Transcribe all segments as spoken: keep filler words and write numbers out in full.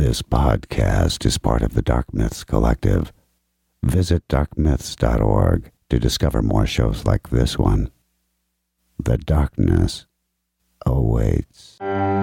This podcast is part of the Dark Myths Collective. Visit dark myths dot org to discover more shows like this one. The darkness awaits.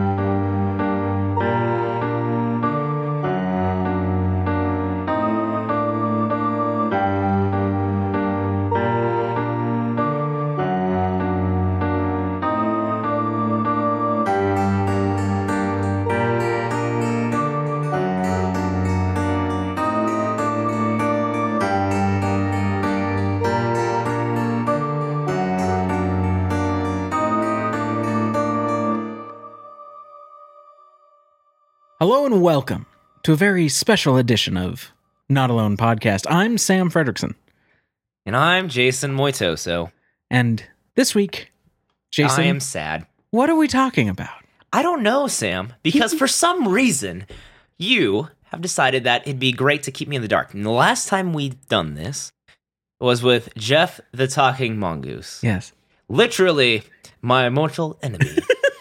Hello and welcome to a very special edition of Not Alone Podcast. I'm Sam Fredrickson. And I'm Jason Moitoso. And this week, Jason, I am sad. What are we talking about? I don't know, Sam, because for some reason, you have decided that it'd be great to keep me in the dark. And the last time we'd done this was with Jeff the Talking Mongoose. Yes. Literally, my mortal enemy.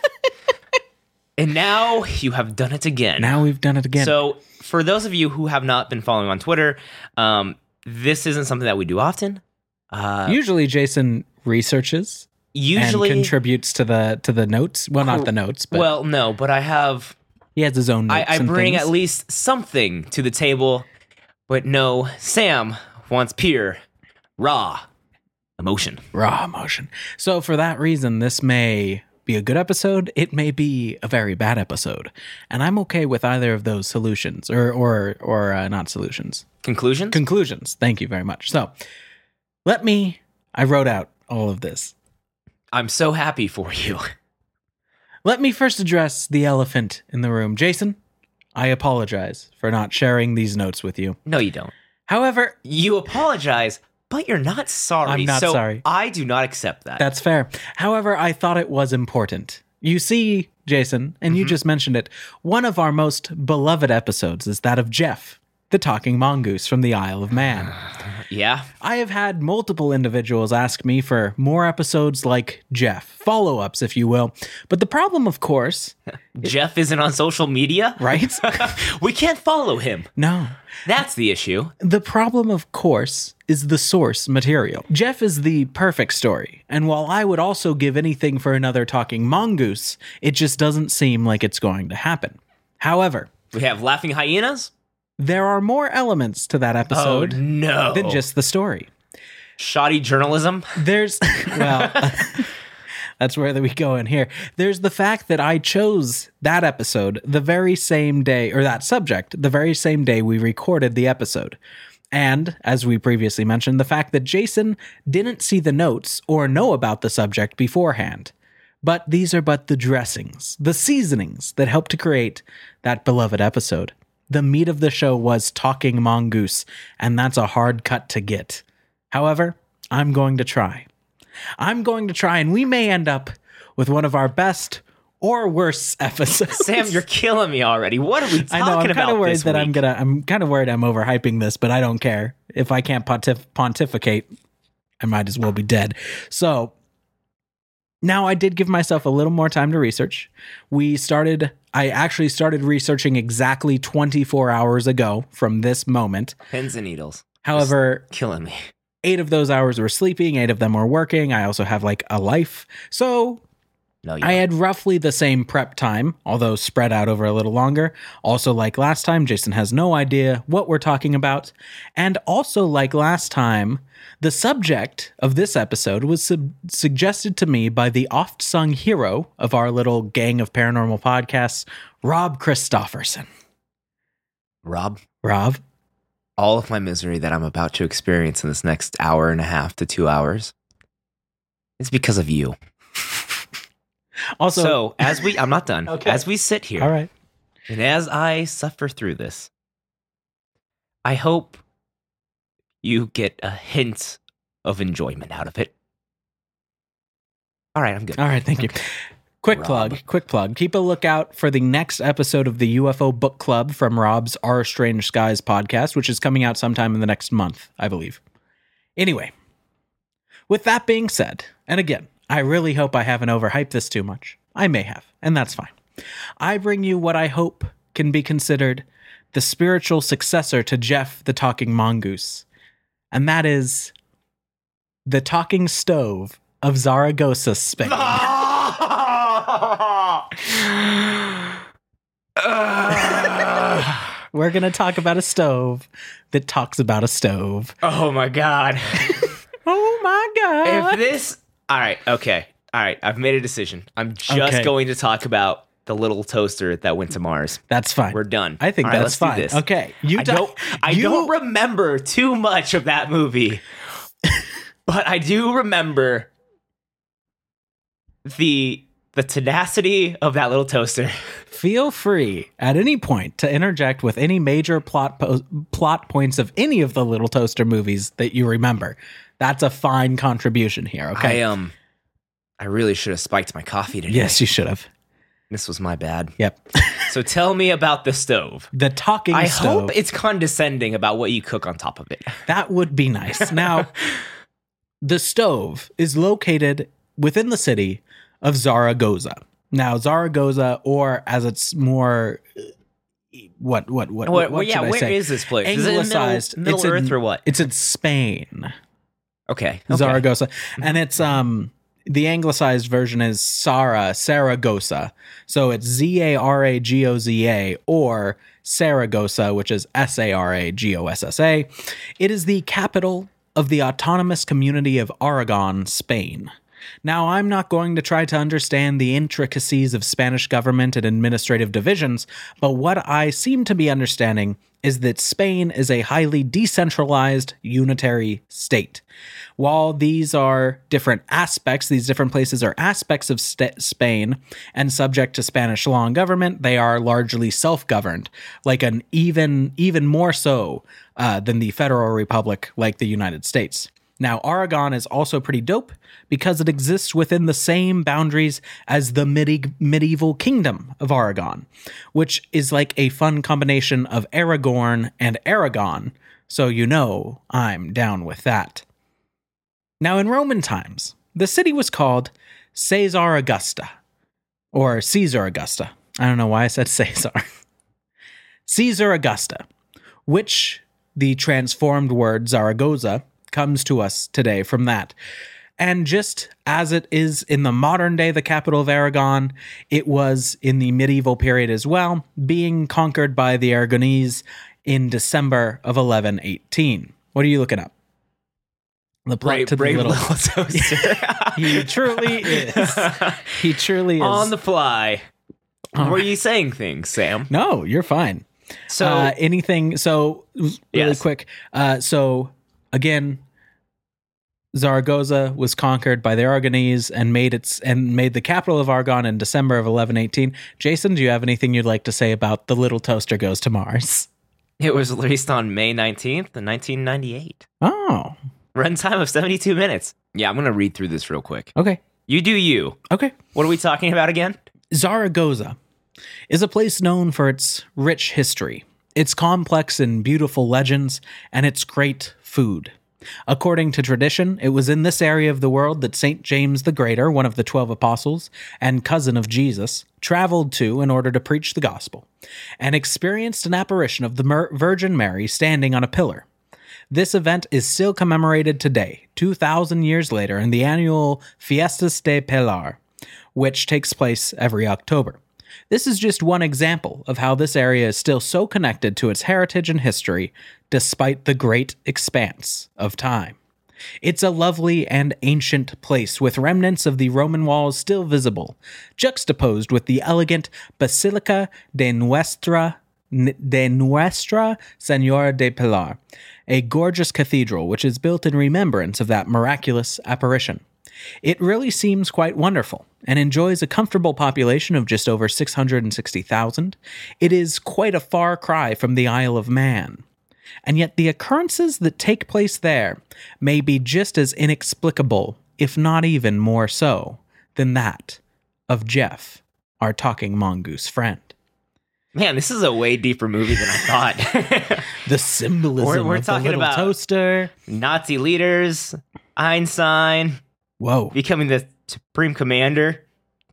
And now you have done it again. Now we've done it again. So, for those of you who have not been following on Twitter, um, this isn't something that we do often. Uh, usually, Jason researches, usually and contributes to the to the notes. Well, not the notes, but well, no, but I have. He has his own notes. I, I and bring things. at least something to the table, but no, Sam wants pure, raw emotion. Raw emotion. So, for that reason, this may be a good episode, it may be a very bad episode, and I'm okay with either of those solutions, or or or uh, not solutions. Conclusions? Conclusions. Thank you very much. So, let me. I wrote out all of this. I'm so happy for you. Let me first address the elephant in the room, Jason. I apologize for not sharing these notes with you. No, you don't. However, you apologize, but you're not sorry. I'm not so sorry. I do not accept that. That's fair. However, I thought it was important. You see, Jason, and mm-hmm. you just mentioned it, one of our most beloved episodes is that of Jeff, the Talking Mongoose from the Isle of Man. Yeah. I have had multiple individuals ask me for more episodes like Jeff, follow-ups, if you will. But the problem, of course... Jeff isn't on social media? Right? We can't follow him. No. That's the issue. The problem, of course, is the source material. Jeff is the perfect story, and while I would also give anything for another Talking Mongoose, it just doesn't seem like it's going to happen. However... We have laughing hyenas? There are more elements to that episode oh, no. than just the story. Shoddy journalism? There's... Well... That's where we go in here. There's the fact that I chose that episode the very same day, or that subject, the very same day we recorded the episode. And, as we previously mentioned, the fact that Jason didn't see the notes or know about the subject beforehand. But these are but the dressings, the seasonings that helped to create that beloved episode. The meat of the show was Talking Mongoose, and that's a hard cut to get. However, I'm going to try. I'm going to try, and we may end up with one of our best or worst episodes. Sam, you're killing me already. What are we talking I know, I'm about kind of worried this that week? I'm gonna. I'm kind of worried I'm overhyping this, but I don't care. If I can't pontif- pontificate, I might as well be dead. So now I did give myself a little more time to research. We started. I actually started researching exactly twenty-four hours ago from this moment. Pins and needles. However, Just killing me. Eight of those hours were sleeping, eight of them were working. I also have like a life. So no, you I don't. had roughly the same prep time, although spread out over a little longer. Also, like last time, Jason has no idea what we're talking about. And also, like last time, the subject of this episode was sub- suggested to me by the oft-sung hero of our little gang of paranormal podcasts, Rob Christofferson. Rob? Rob? All of my misery that I'm about to experience in this next hour and a half to two hours is because of you. Also, so as we, I'm not done. Okay. As we sit here, all right, and as I suffer through this, I hope you get a hint of enjoyment out of it. All right, I'm good. All right, thank you. Quick Rob. plug, quick plug. Keep a lookout for the next episode of the U F O Book Club from Rob's Our Strange Skies podcast, which is coming out sometime in the next month, I believe. Anyway, with that being said, and again, I really hope I haven't overhyped this too much. I may have, and that's fine. I bring you what I hope can be considered the spiritual successor to Jeff the Talking Mongoose. And that is the talking stove of Zaragoza, Spain. We're going to talk about a stove that talks about a stove. Oh my God. Oh my God. If this... All right, okay. All right, I've made a decision. I'm just Okay. going to talk about the little toaster that went to Mars. That's fine. We're done. I think All right, that's let's fine. do this. Okay. You I do- don't, I you- don't remember too much of that movie, but I do remember the the tenacity of that little toaster. Feel free at any point to interject with any major plot po- plot points of any of the Little Toaster movies that you remember. That's a fine contribution here, okay? I um, I really should have spiked my coffee today. Yes, you should have. This was my bad. Yep. So tell me about the stove. The talking I stove. hope it's condescending about what you cook on top of it. That would be nice. Now, the stove is located within the city of Zaragoza. Now, Zaragoza, or as it's more, uh, what, what, what, What, what yeah, should I where say? is this place? Is it in Middle, Anglicized. Middle It's Earth in- or what? It's in Spain. Okay. okay. Zaragoza. And it's um the anglicized version is Sara, Saragossa. So it's Z A R A G O Z A or Saragossa, which is S A R A G O S S A. It is the capital of the autonomous community of Aragon, Spain. Now, I'm not going to try to understand the intricacies of Spanish government and administrative divisions, but what I seem to be understanding is that Spain is a highly decentralized, unitary state. While these are different aspects, these different places are aspects of st- Spain and subject to Spanish law and government, they are largely self-governed, like an even even more so uh, than the Federal Republic, like the United States. Now, Aragon is also pretty dope because it exists within the same boundaries as the midi- medieval kingdom of Aragon, which is like a fun combination of Aragorn and Aragon, so you know I'm down with that. Now, in Roman times, the city was called Caesar Augusta, or Caesar Augusta. I don't know why I said Caesar. Caesar Augusta, which the transformed word Zaragoza comes to us today from that. And just as it is in the modern day, the capital of Aragon, it was in the medieval period as well, being conquered by the Aragonese in December of eleven eighteen. What are you looking up? The plot Brave, to the brave little... little toaster. He truly is. He truly is. On the fly. All Were right. you saying things, Sam? No, you're fine. So uh, anything, so really Yes. quick. Uh, so again, Zaragoza was conquered by the Aragonese and made its and made the capital of Aragon in December of eleven eighteen. Jason, do you have anything you'd like to say about The Little Toaster Goes to Mars? it was released on May nineteenth, nineteen ninety-eight. Oh, Runtime of seventy-two minutes. Yeah, I'm going to read through this real quick. okay. You do you. Okay. What are we talking about again? Zaragoza is a place known for its rich history, its complex and beautiful legends, and its great food. According to tradition, it was in this area of the world that Saint James the Greater, one of the twelve apostles and cousin of Jesus, traveled to in order to preach the gospel, and experienced an apparition of the Mer- Virgin Mary standing on a pillar. This event is still commemorated today, two thousand years later, in the annual Fiestas de Pilar, which takes place every October. This is just one example of how this area is still so connected to its heritage and history, despite the great expanse of time. It's a lovely and ancient place with remnants of the Roman walls still visible, juxtaposed with the elegant Basilica de Nuestra, de Nuestra Señora de Pilar, a gorgeous cathedral which is built in remembrance of that miraculous apparition. It really seems quite wonderful and enjoys a comfortable population of just over six hundred sixty thousand. It is quite a far cry from the Isle of Man. And yet the occurrences that take place there may be just as inexplicable, if not even more so, than that of Jeff, our talking mongoose friend. Man, this is a way deeper movie than I thought. The symbolism We're- we're of talking the little about- toaster. Nazi leaders, Einstein Whoa. becoming the supreme commander.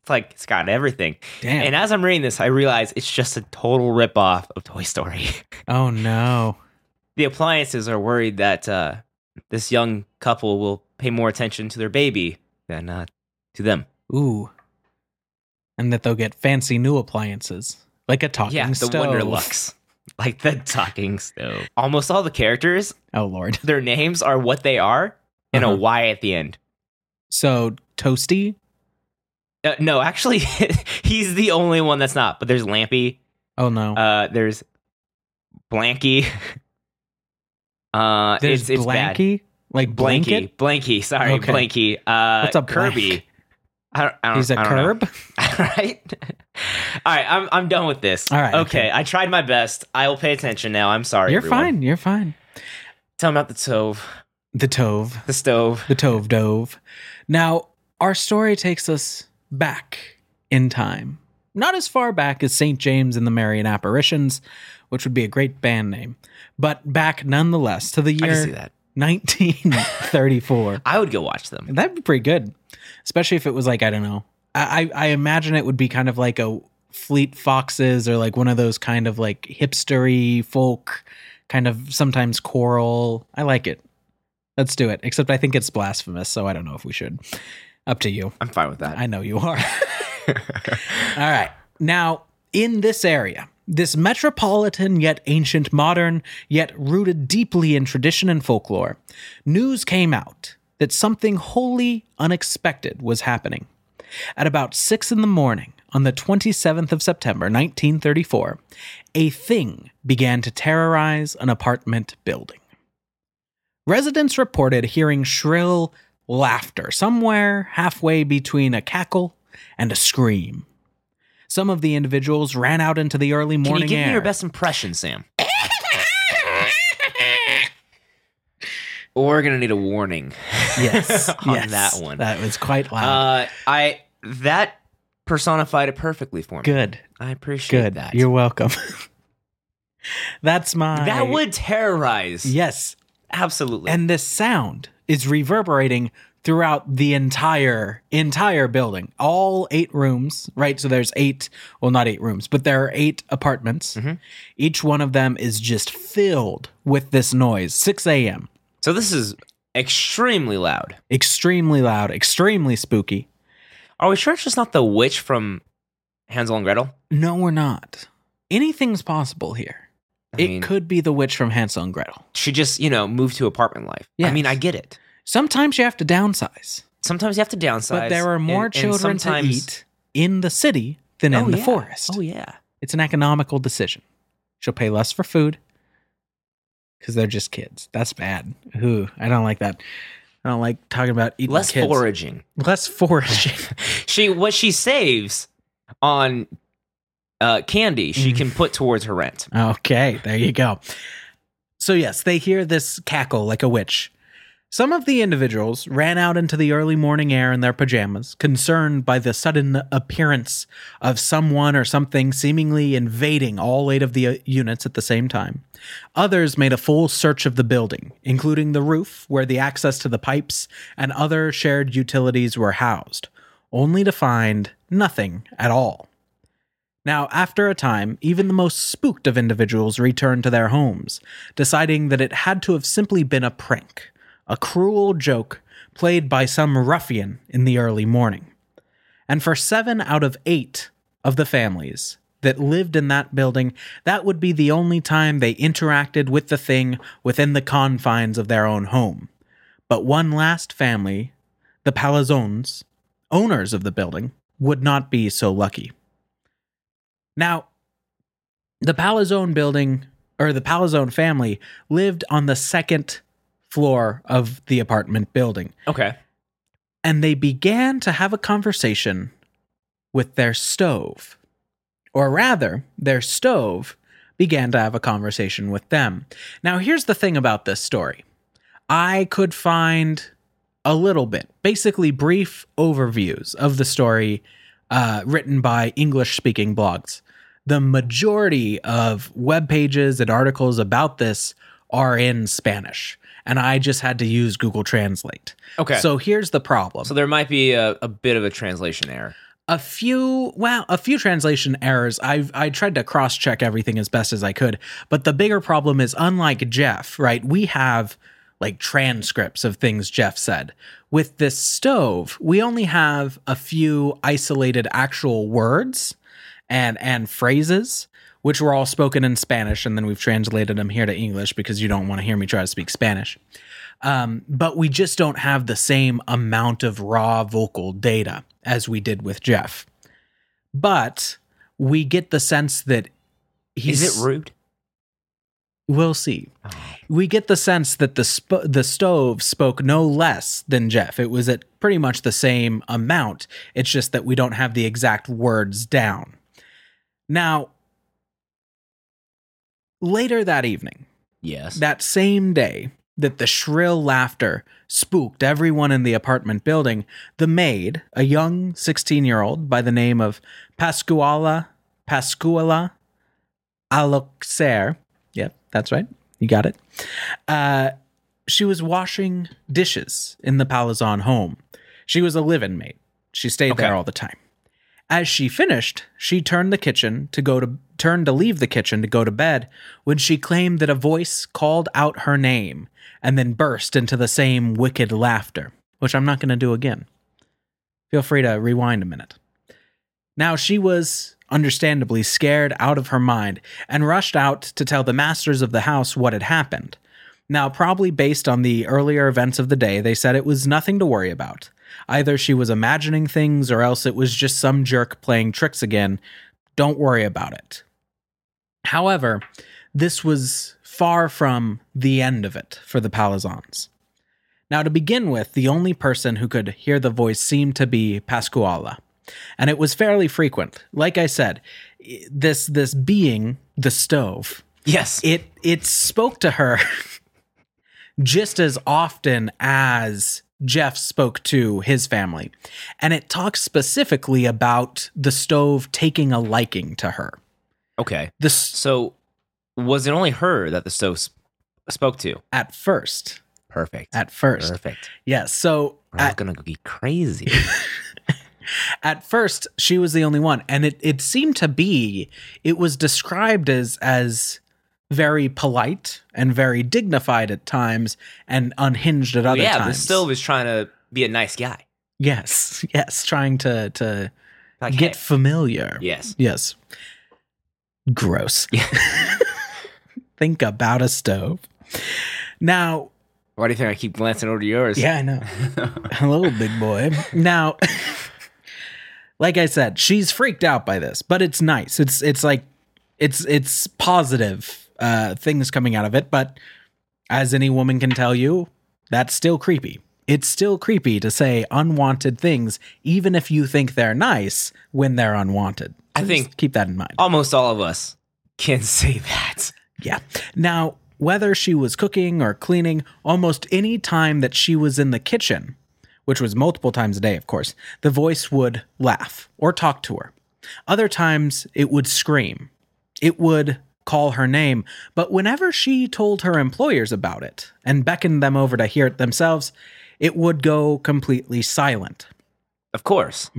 It's like it's got everything. Damn. And as I'm reading this, I realize it's just a total ripoff of Toy Story. Oh, no. The appliances are worried that uh, this young couple will pay more attention to their baby than uh, to them. Ooh. And that they'll get fancy new appliances, like a talking Yeah, the stove. Wonderlux. Like the talking stove. Almost all the characters, Oh, Lord. their names are what they are and Uh-huh. a Y at the end. So, Toasty? Uh, no, actually, he's the only one that's not. But there's Lampy. Oh, no. Uh, there's Blanky. Uh, There's it's, it's bad. Blanky? Like Blanky. blanket? Blanky. Sorry, Okay. Blanky. Uh, What's a Kirby. blank? I don't, I don't, He's a I don't know. curb? Right? All right, I'm I'm done with this. All right, Okay, okay. I tried my best. I will pay attention now. I'm sorry, You're everyone. fine. You're fine. Tell me about the stove. The Tove. The stove. The Tove Dove. Now, our story takes us back in time. Not as far back as Saint James and the Marian Apparitions, which would be a great band name, but back nonetheless to the I can see year that. nineteen thirty-four. I would go watch them. That'd be pretty good, especially if it was like, I don't know. I, I imagine it would be kind of like a Fleet Foxes or like one of those kind of like hipstery folk, kind of sometimes choral. I like it. Let's do it. Except I think it's blasphemous, so I don't know if we should. Up to you. I'm fine with that. I know you are. All right. Now, in this area, this metropolitan yet ancient modern, yet rooted deeply in tradition and folklore, news came out that something wholly unexpected was happening. At about six in the morning, on the twenty-seventh of September, nineteen thirty-four, a thing began to terrorize an apartment building. Residents reported hearing shrill laughter somewhere halfway between a cackle and a scream. Some of the individuals ran out into the early Can morning you give air. me your best impression, Sam? We're gonna need a warning. Yes, on yes, that one. That was quite loud. Uh, I that personified it perfectly for me. Good, I appreciate good. that. You're welcome. That's my. that would terrorize. Yes, Absolutely. and this sound is reverberating throughout the entire entire building, all eight rooms. Right, so there's eight. Well, not eight rooms, but there are eight apartments. Mm-hmm. Each one of them is just filled with this noise. six a.m. so this is extremely loud. Extremely loud, extremely spooky. Are we sure it's just not the witch from Hansel and Gretel? No, we're not. Anything's possible here. I it mean- could be the witch from Hansel and Gretel. She just, you know, moved to apartment life. I Yes. mean, I get it. Sometimes you have to downsize, Sometimes you have to downsize. but there are more and- and children to sometimes- eat in the city than in Oh, the yeah. forest. Oh, yeah. It's an economical decision. She'll pay less for food because they're just kids. That's bad. Ooh, I don't like that. I don't like talking about eating Less kids. foraging. Less foraging. She what she saves on uh, candy, she Mm. can put towards her rent. Okay, there you go. So, yes, they hear this cackle like a witch. Some of the individuals ran out into the early morning air in their pajamas, concerned by the sudden appearance of someone or something seemingly invading all eight of the uh, units at the same time. Others made a full search of the building, including the roof, where the access to the pipes and other shared utilities were housed, only to find nothing at all. Now, after a time, even the most spooked of individuals returned to their homes, deciding that it had to have simply been a prank, a cruel joke played by some ruffian in the early morning. And for seven out of eight of the families that lived in that building, that would be the only time they interacted with the thing within the confines of their own home. But one last family, the Palazones, owners of the building, would not be so lucky. Now, the Palazone building, or the Palazone family, lived on the second floor of the apartment building. Okay. And they began to have a conversation with their stove. Or rather, their stove began to have a conversation with them. Now, here's the thing about this story. I could find a little bit, basically brief overviews of the story uh, written by English-speaking blogs. The majority of web pages and articles about this are in Spanish, and I just had to use Google Translate. Okay. So here's the problem. So there might be a, a bit of a translation error. A few, well, a few translation errors. I've I tried to cross check everything as best as I could, but the bigger problem is, unlike Jeff, right? We have like transcripts of things Jeff said. With this stove, we only have a few isolated actual words and and phrases, which were all spoken in Spanish, and then we've translated them here to English because you don't want to hear me try to speak Spanish. Um, but we just don't have the same amount of raw vocal data as we did with Jeff. But we get the sense that he's... Is it rude? We'll see. We get the sense that the sp- the stove spoke no less than Jeff. It was at pretty much the same amount. It's just that we don't have the exact words down. Now, later that evening, Yes. that same day that the shrill laughter spooked everyone in the apartment building, the maid, a young sixteen-year-old by the name of Pascuala Pascuala Aloxer, yep, that's right, you got it, uh, she was washing dishes in the Palazon home. She was a live-in maid. She stayed Okay. there all the time. As she finished, she turned the kitchen to go to turned to leave the kitchen to go to bed when she claimed that a voice called out her name and then burst into the same wicked laughter, which I'm not going to do again. Feel free to rewind a minute. Now, she was understandably scared out of her mind and rushed out to tell the masters of the house what had happened. Now, probably based on the earlier events of the day, they said it was nothing to worry about. Either she was imagining things or else it was just some jerk playing tricks again. Don't worry about it. However, this was far from the end of it for the Palazons. Now, to begin with, the only person who could hear the voice seemed to be Pascuala, and it was fairly frequent. Like I said, this this being, the stove, Yes. it it spoke to her just as often as Jeff spoke to his family. And it talks specifically about the stove taking a liking to her. Okay. This So, was it only her that the stove sp- spoke to? at first, Perfect. at first. Perfect. Yes. So We're all at, gonna be crazy. at first she was the only one. And it, it seemed to be, it was described as, as very polite and very dignified at times and unhinged at other yeah, times. the stove is trying to be a nice guy. Yes. Yes. Trying to, to Like, get hey. familiar. Yes. Yes. Gross. Yeah. Think about a stove. Now, Why do you think I keep glancing over to yours? yeah, I know. Hello, big boy. Now, like I said, she's freaked out by this, but it's nice. It's it's like it's it's positive uh, things coming out of it. But as any woman can tell you, that's still creepy. It's still creepy to say unwanted things, even if you think they're nice when they're unwanted. I So think- just keep that in mind. Almost all of us can say that. Yeah. Now, whether she was cooking or cleaning, almost any time that she was in the kitchen, which was multiple times a day, of course, the voice would laugh or talk to her. Other times it would scream. It would call her name. But whenever she told her employers about it and beckoned them over to hear it themselves, it would go completely silent. Of course.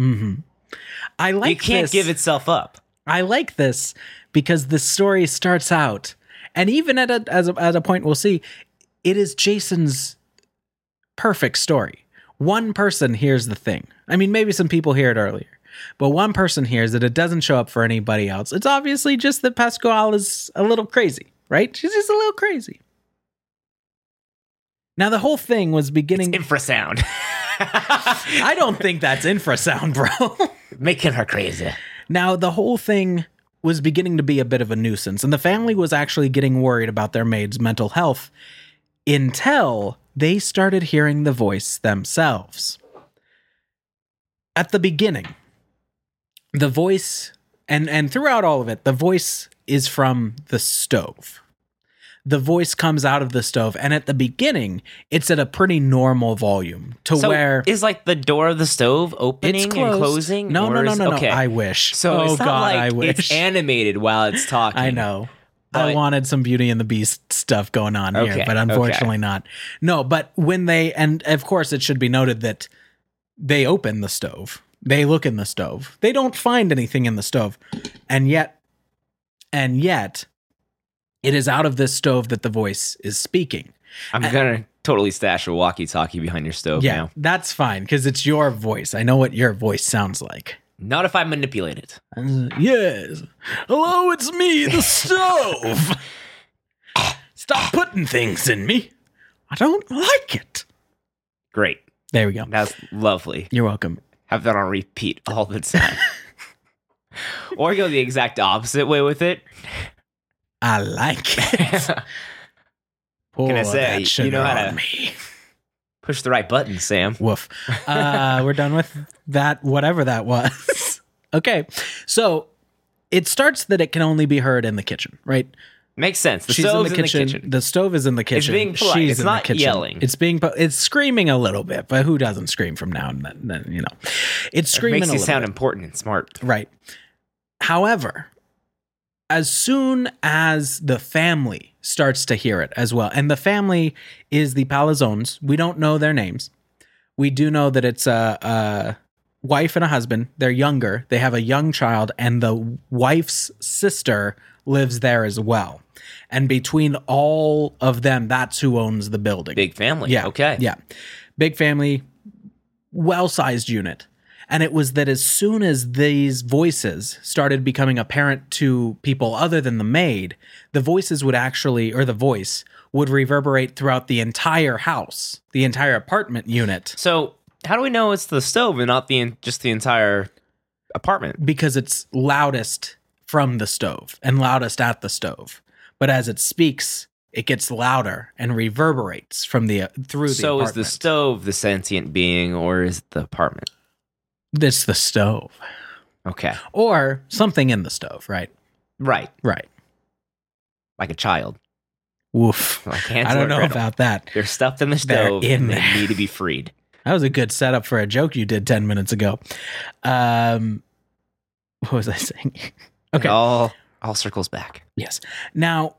I like it can't this. give itself up. I like this because the story starts out, and even at a, as a, at a point we'll see, it is Jason's perfect story. One person hears the thing. I mean, maybe some people hear it earlier, but one person hears it. It doesn't show up for anybody else. It's obviously just that Pascual is a little crazy, right? She's just a little crazy. Now, the whole thing was beginning... Infrasound. I don't think that's infrasound, bro. Making her crazy. Now, the whole thing was beginning to be a bit of a nuisance, and the family was actually getting worried about their maid's mental health until they started hearing the voice themselves. At the beginning, the voice, and, and throughout all of it, the voice is from the stove. The voice comes out of the stove, and at the beginning, it's at a pretty normal volume to So where is like the door of the stove opening it's and closed. closing? No, or no, no, is- no, no. Okay. I wish. So oh it's not God, like I wish. it's animated while it's talking. I know. I But- wanted some Beauty and the Beast stuff going on here, Okay, but unfortunately not. No, but when they, and of course it should be noted that they open the stove, They look in the stove. They don't find anything in the stove. And yet, and yet, it is out of this stove that the voice is speaking. I'm And- gonna totally stash a walkie-talkie behind your stove Yeah, now. that's fine because it's your voice. I know what your voice sounds like. Not if I manipulate it. Uh, yes. Hello, it's me, the stove. Stop putting things in me. I don't like it. Great. There we go. That's lovely. You're welcome. Have that on repeat all the time. Or go the exact opposite way with it. I like it. Pour Can I say, that you sugar know how on to- me. Push the right button, Sam. Woof. Uh, we're done with that, whatever that was. Okay. So it starts that it can only be heard in the kitchen, right? Makes sense. The She's stove's in the kitchen. The stove is in the kitchen. being polite. She's It's in not the kitchen. yelling. It's being. po- It's screaming a little bit, but who doesn't scream from now and then? then, You know, it's It screaming makes a you little sound bit. important and smart. Right. However, as soon as the family starts to hear it as well, and the family is the Palazones. We don't know their names. We do know that it's a, a wife and a husband. They're younger. They have a young child, and the wife's sister lives there as well. And between all of them, that's who owns the building. Big family. Yeah. Okay. Yeah. Big family, well-sized unit. And it was that as soon as these voices started becoming apparent to people other than the maid, the voices would actually, or the voice would reverberate throughout the entire house, the entire apartment unit, So, how do we know it's the stove and not the just the entire apartment? because it's loudest from the stove and loudest at the stove. But as it speaks, it gets louder and reverberates from the uh, through the So, apartment. is the stove the sentient being, or is it the apartment? It's the stove. Okay. Or something in the stove, right? Right. Right. Like a child. Woof. Like I Hansel don't and know Gretel. about that. They're stuffed in the They're stove in and there. they need to be freed. That was a good setup for a joke you did ten minutes ago. Um, what was I saying? It Okay. all all circles back. Yes. Now,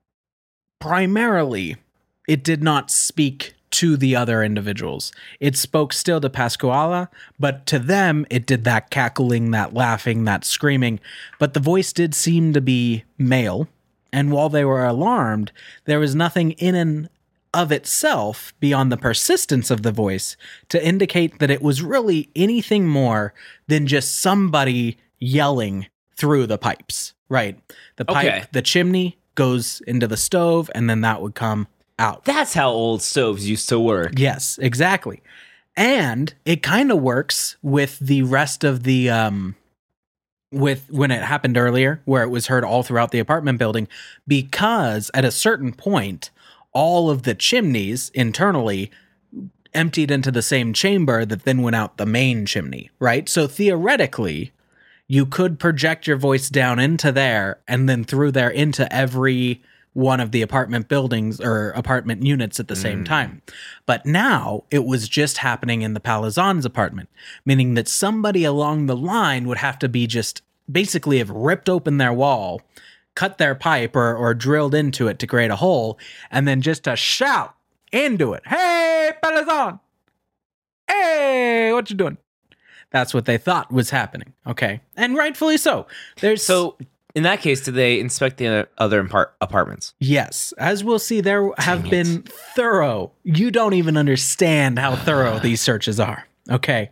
primarily, it did not speak to the other individuals. It spoke still to Pasquale, but to them, it did that cackling, that laughing, that screaming. But the voice did seem to be male. And while they were alarmed, there was nothing in and of itself beyond the persistence of the voice to indicate that it was really anything more than just somebody yelling through the pipes, right? The pipe, Okay. the chimney goes into the stove, and then that would come out. That's how old stoves used to work. Yes, exactly. And it kind of works with the rest of the um with when it happened earlier where it was heard all throughout the apartment building, because at a certain point all of the chimneys internally emptied into the same chamber that then went out the main chimney, right? So theoretically, you could project your voice down into there and then through there into every one of the apartment buildings or apartment units at the same time. But now it was just happening in the Palazan's apartment, meaning that somebody along the line would have to be just basically have ripped open their wall, cut their pipe or, or drilled into it to create a hole, and then just to shout into it, "Hey, Palazan! Hey, what you doing?" That's what they thought was happening. Okay. And rightfully so. There's So, in that case, did they inspect the other impar- apartments? Yes, as we'll see, there have it. been thorough. You don't even understand how thorough these searches are. Okay.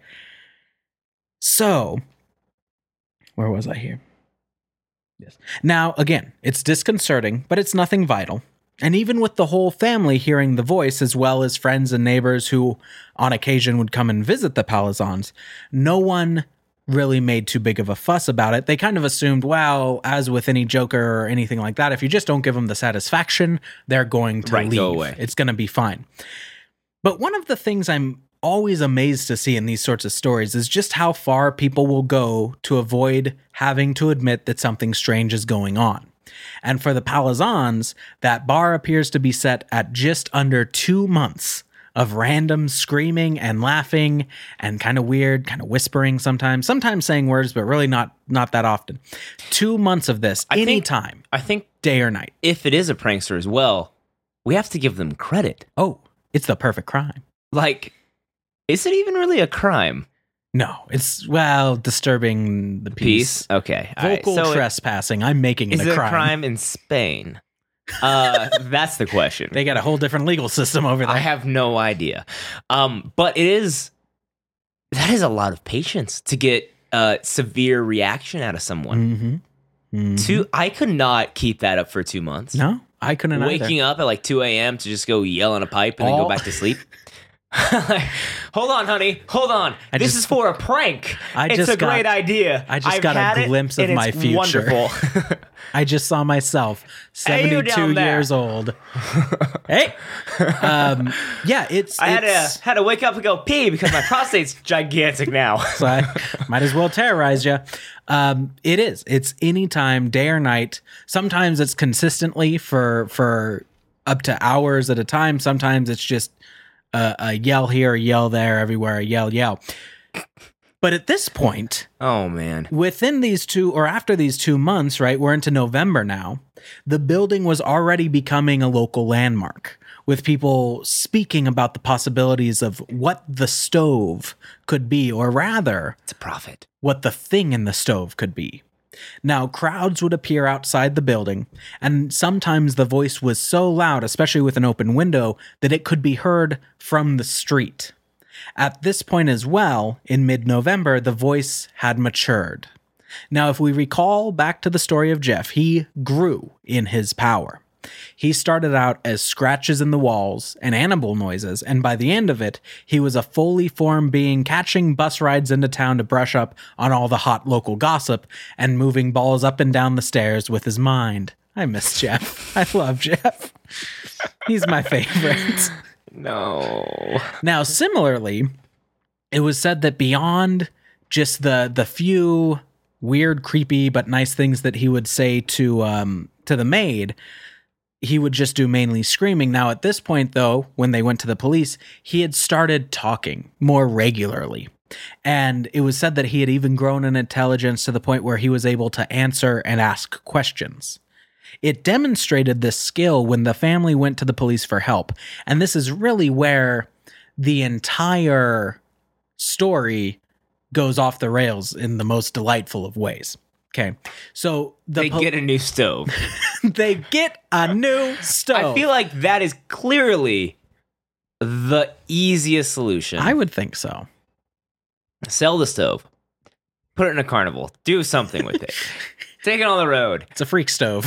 So, where was I here? Yes. Now, again, it's disconcerting, but it's nothing vital. And even with the whole family hearing the voice, as well as friends and neighbors who on occasion would come and visit the Palazans, no one really made too big of a fuss about it. They kind of assumed, well, as with any Joker or anything like that, if you just don't give them the satisfaction, they're going to Right, leave. go away. It's going to be fine. But one of the things I'm always amazed to see in these sorts of stories is just how far people will go to avoid having to admit that something strange is going on. And for the Palazans, that bar appears to be set at just under two months of random screaming and laughing and kind of weird, kind of whispering sometimes, sometimes saying words, but really not not that often. Two months of this, I think- anytime, I think day or night. if it is a prankster as well, we have to give them credit. Oh, it's the perfect crime. Like, is it even really a crime? No, it's, well, disturbing the peace. Peace. Okay. All right. Vocal So it- trespassing. I'm making it is a it crime. a crime in Spain? Uh, that's the question. They got a whole different legal system over there. I have no idea. Um, but it is that is a lot of patience to get a severe reaction out of someone. Mm-hmm. Mm-hmm. Two, I could not keep that up for two months. No, I couldn't Waking either. up at like two a.m. to just go yell in a pipe and then All- go back to sleep. Like, hold on, honey. Hold on. I this just- is for a prank. I it's just a got- great idea. I just I've got a had it, glimpse of and my it's future. Wonderful. I just saw myself, Hey, you seventy-two down there. years old. Hey, um, yeah, it's. I had it's, to had to wake up and go pee because my prostate's gigantic now. So I might as well terrorize you. Um, it is. It's anytime, day or night. Sometimes it's consistently for for up to hours at a time. Sometimes it's just a, a yell here, a yell there, everywhere, a yell, yell. But at this point, Oh man. within these two or after these two months, right, we're into November now, the building was already becoming a local landmark with people speaking about the possibilities of what the stove could be, or rather, It's a profit. what the thing in the stove could be. Now, crowds would appear outside the building, and sometimes the voice was so loud, especially with an open window, that it could be heard from the street. At this point as well, in mid-November, the voice had matured. Now, if we recall back to the story of Jeff, he grew in his power. He started out as scratches in the walls and animal noises, and by the end of it, he was a fully formed being catching bus rides into town to brush up on all the hot local gossip and moving balls up and down the stairs with his mind. I miss Jeff. I love Jeff. He's my favorite. No. Now, similarly, it was said that beyond just the the few weird, creepy, but nice things that he would say to um to the maid, he would just do mainly screaming. Now, at this point, though, when they went to the police, he had started talking more regularly. And it was said that he had even grown in intelligence to the point where he was able to answer and ask questions. It demonstrated this skill when the family went to the police for help. And this is really where the entire story goes off the rails in the most delightful of ways. Okay. So the They po- get a new stove. they get a new stove. I feel like that is clearly the easiest solution. I would think so. Sell the stove. Put it in a carnival. Do something with it. Take it on the road. It's a freak stove.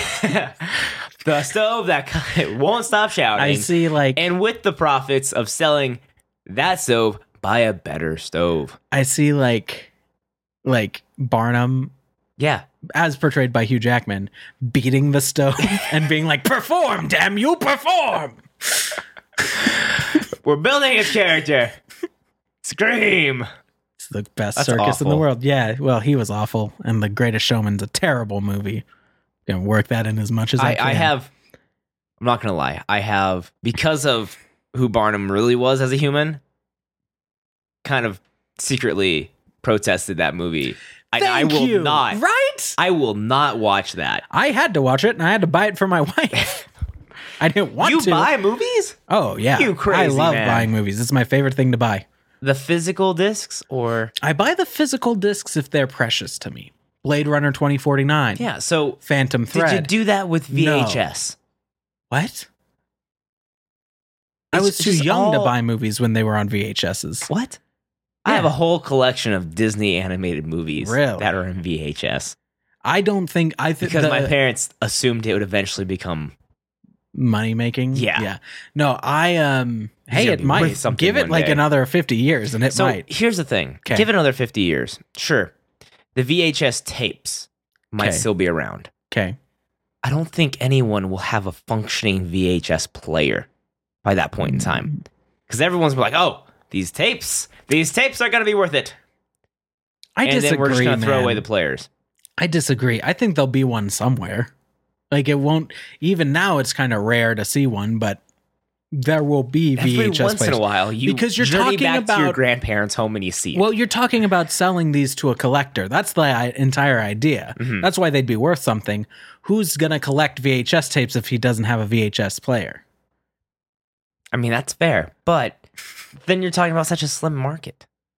The stove that won't stop shouting. I see, like, And with the profits of selling that stove, buy a better stove. I see, like, like Barnum, Yeah. as portrayed by Hugh Jackman, beating the stove and being like, "Perform, damn you, perform!" We're building his character. Scream. It's the best That's circus in the awful. world. Yeah, well, he was awful, and The Greatest Showman's a terrible movie. Gonna work that in as much as I, I, can. I have, I'm not going to lie. I have, because of who Barnum really was as a human, kind of secretly protested that movie. Thank I, I will you. not. Right? I will not watch that. I had to watch it, and I had to buy it for my wife. I didn't want You to. buy movies? Oh yeah, You I crazy love man. buying movies. It's my favorite thing to buy. The physical discs or I buy the physical discs if they're precious to me. Blade Runner twenty forty-nine. yeah. So Phantom Thread. did you do that with V H S? What? I It's was too just young to all- buy movies when they were on V H Ss. What? I Yeah. have a whole collection of Disney animated movies Really? that are in V H S I don't think I think because the my parents assumed it would eventually become. money making. Yeah. yeah. No, I um. Hey, gonna it be might worth something give it one like day. another fifty years, and it So might. here's the thing: 'Kay. give it another fifty years. Sure, the V H S tapes might 'Kay. still be around. Okay. I don't think anyone will have a functioning V H S player by that point in time, because everyone's like, "Oh, these tapes, these tapes are gonna be worth it," I and disagree. then we're just gonna throw man. away the players. I disagree. I think there'll be one somewhere. Like it won't. Even now, it's kind of rare to see one, but there will be V H S Every once players. in a while, you Because you're journey talking back to your about- grandparents' home and you see it. Well, you're talking about selling these to a collector. That's the i- entire idea. Mhm. That's why they'd be worth something. Who's going to collect V H S tapes if he doesn't have a V H S player? I mean, that's fair, but then you're talking about such a slim market. Well,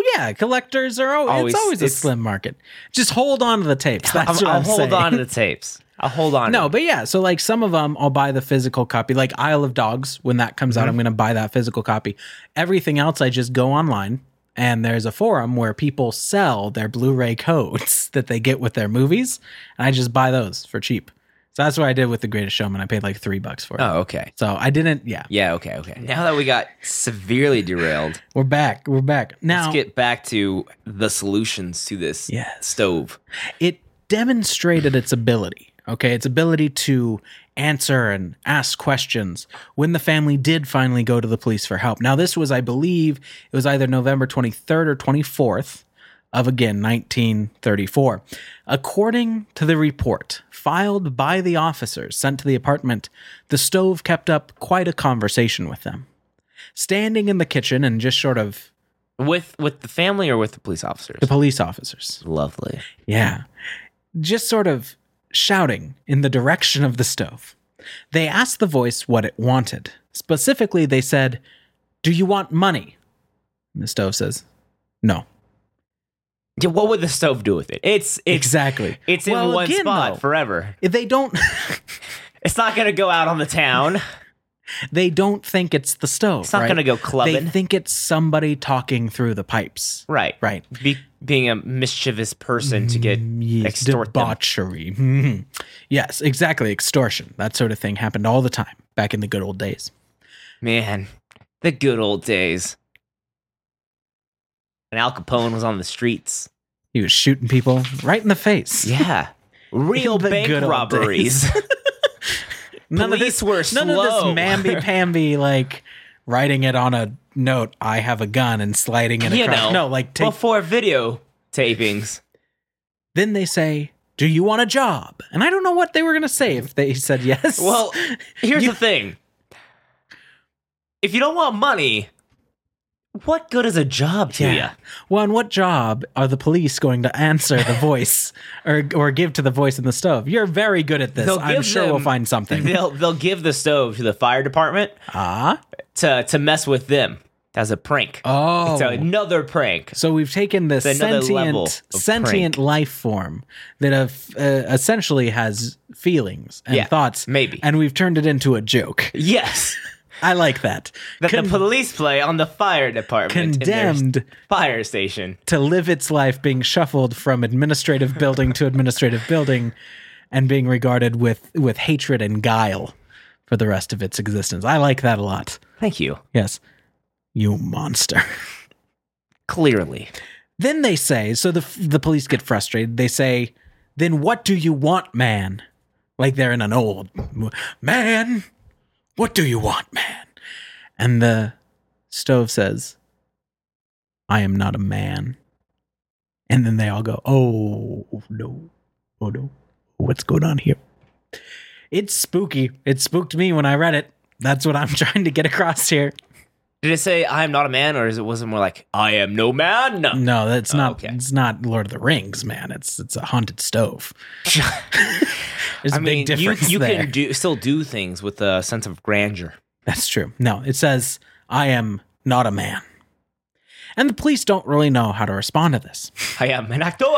Oh yeah, collectors are always, Always- it's always a it's- slim market. Just hold on to the tapes. That's I'll, what I'll I'm hold saying. on to the tapes. I'll hold on. No, to but yeah, so like some of them I'll buy the physical copy. Like Isle of Dogs, when that comes Mm-hmm. out, I'm going to buy that physical copy. Everything else I just go online and there's a forum where people sell their Blu-ray codes that they get with their movies, and I just buy those for cheap. So that's what I did with The Greatest Showman. I paid like three bucks for it. Oh, okay. So I didn't, yeah. Yeah, okay, okay. Now that we got severely derailed, We're back. We're back. Now, let's get back to the solutions to this Yes. stove. it demonstrated its ability, okay? Its ability to answer and ask questions when the family did finally go to the police for help. Now, this was, I believe, it was either November twenty-third or twenty-fourth of, again, nineteen thirty-four. According to the report filed by the officers sent to the apartment, the stove kept up quite a conversation with them. Standing in the kitchen and just sort of With with the family or with the police officers? the police officers. Lovely. Yeah. Just sort of shouting in the direction of the stove. They asked the voice what it wanted. Specifically, they said, "Do you want money?" And the stove says, "No." Yeah, what would the stove do with it? It's it's Exactly. it's in Well, one again, spot though, forever. They don't It's not gonna go out on the town. they don't think it's the stove. It's not right? gonna go They clubbing. think it's somebody talking through the pipes. Right. Right. Be, being a mischievous person to get Yes, extort them. debauchery. Mhm. Yes, exactly. Extortion. That sort of thing happened all the time back in the good old days. Man, the good old days. When Al Capone was on the streets. He was shooting people right in the face. Yeah. Real In the bank good old robberies. None Police of this, were None of slow. this mamby-pamby, like, writing it on a note, I have a gun, and sliding it you across. know, No, like, take. before video tapings. Then they say, "Do you want a job?" And I don't know what they were going to say if they said yes. Well, here's the thing. If you don't want money, what good is a job to you? Well, and what job are the police going to answer the voice or or give to the voice in the stove? You're very good at this. They'll I'm give sure we'll them- find something. They'll they'll give the stove to the fire department Ah. to to mess with them as a prank. Oh. It's another prank. So we've taken this It's another level sentient, of sentient life form that have, uh, essentially has feelings and Yeah, thoughts, maybe. and we've turned it into a joke. Yes. I like that. That Con- the police play on the fire department. in their condemned fire station. to live its life being shuffled from administrative building to administrative building, and being regarded with with hatred and guile for the rest of its existence. I like that a lot. Thank you. Yes, you monster. Clearly. Then they say, so the the police get frustrated. They say, "Then what do you want, man?" Like they're in an old man. What do you want, man? And the stove says, "I am not a man." And then they all go, "Oh no, oh no, what's going on here?" It's spooky. It spooked me when I read it. That's what I'm trying to get across here. Did it say I am not a man, or is it was it more like I am no man? No. No, that's Oh, not. okay. It's not Lord of the Rings, man. It's it's a haunted stove. There's I a mean, big you difference you there. can do still do things with a sense of grandeur. That's true. No, it says, "I am not a man." And the police don't really know how to respond to this. I am an actor.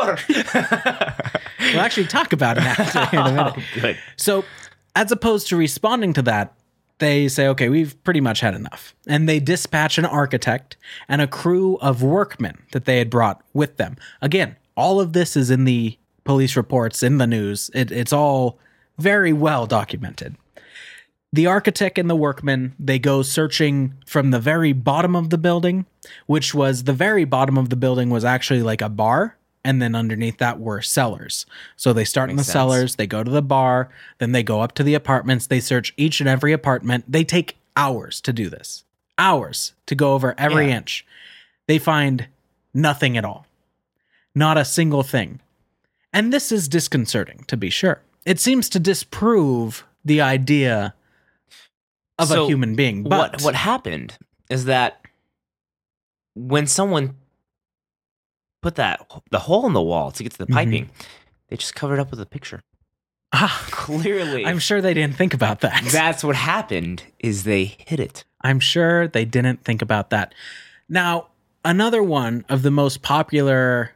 We'll actually talk about an actor here in a minute. Oh, good. So, as opposed to responding to that, they say, "Okay, we've pretty much had enough." And they dispatch an architect and a crew of workmen that they had brought with them. Again, all of this is in the police reports, in the news. It, it's all very well documented. The architect and the workmen, they go searching from the very bottom of the building, which was the very bottom of the building was actually like a bar. And then underneath that were cellars. So they start in the Makes sense. cellars, they go to the bar, then they go up to the apartments. They search each and every apartment. They take hours to do this. Hours to go over every Yeah. inch. They find nothing at all. Not a single thing. And this is disconcerting, to be sure. It seems to disprove the idea of a So human being. But what what happened is that when someone put that the hole in the wall to get to the Mhm. piping, they just covered it up with a picture. Ah, Clearly, I'm sure they didn't think about that. that's what happened. Is they hid it. I'm sure they didn't think about that. Now, another one of the most popular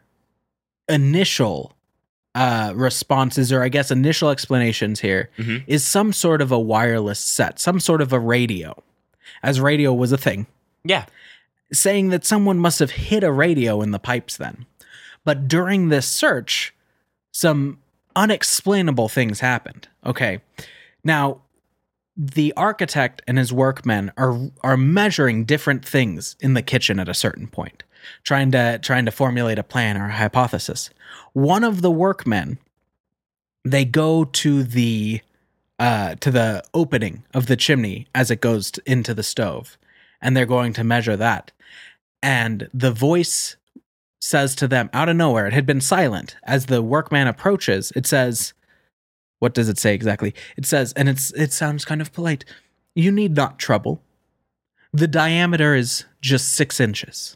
initial uh, responses, or I guess initial explanations here, Mhm. is some sort of a wireless set, some sort of a radio, as radio was a thing, Yeah. saying that someone must have hid a radio in the pipes then. But during this search, some unexplainable things happened. Okay. Now, the architect and his workmen are are measuring different things in the kitchen at a certain point, trying to trying to formulate a plan or a hypothesis. One of the workmen, they go to the uh, to the opening of the chimney as it goes t- into the stove, and they're going to measure that. And the voice says to them out of nowhere, it had been silent. As the workman approaches, it says, what does it say exactly? It says, and it's it sounds kind of polite, "You need not trouble. The diameter is just six inches."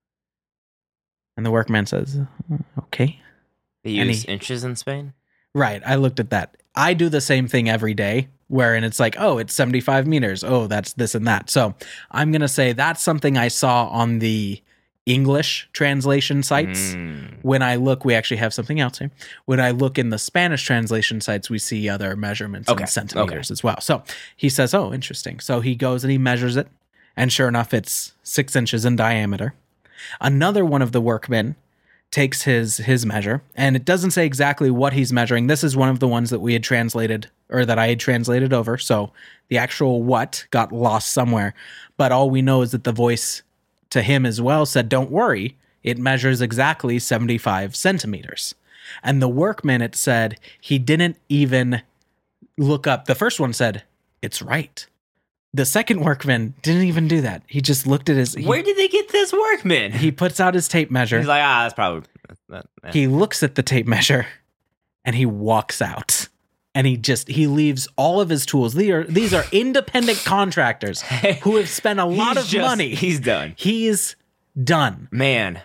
And the workman says, "Okay." They And use he- inches in Spain? Right, I looked at that. I do the same thing every day, wherein it's like, oh, it's seventy-five meters. Oh, that's this and that. So I'm going to say that's something I saw on the English translation sites. Mm. When I look, we actually have something else here. When I look in the Spanish translation sites, we see other measurements Okay, in centimeters as well. So he says, oh, interesting. So he goes and he measures it. And sure enough, it's six inches in diameter. Another one of the workmen takes his his measure, and it doesn't say exactly what he's measuring. This is one of the ones that we had translated, or that I had translated over. So the actual what got lost somewhere. But all we know is that the voice to him as well said, "Don't worry, it measures exactly seventy-five centimeters." And the workman, it said, he didn't even look up. The first one said, "It's right." The second workman didn't even do that. He just looked at his... He, Where did they get this workman? he puts out his tape measure. He's like, ah, that's probably. That, that. He looks at the tape measure and he walks out. And he just he leaves all of his tools. These are these are independent contractors who have spent a lot He's of just- money. He's done. He's done. Man,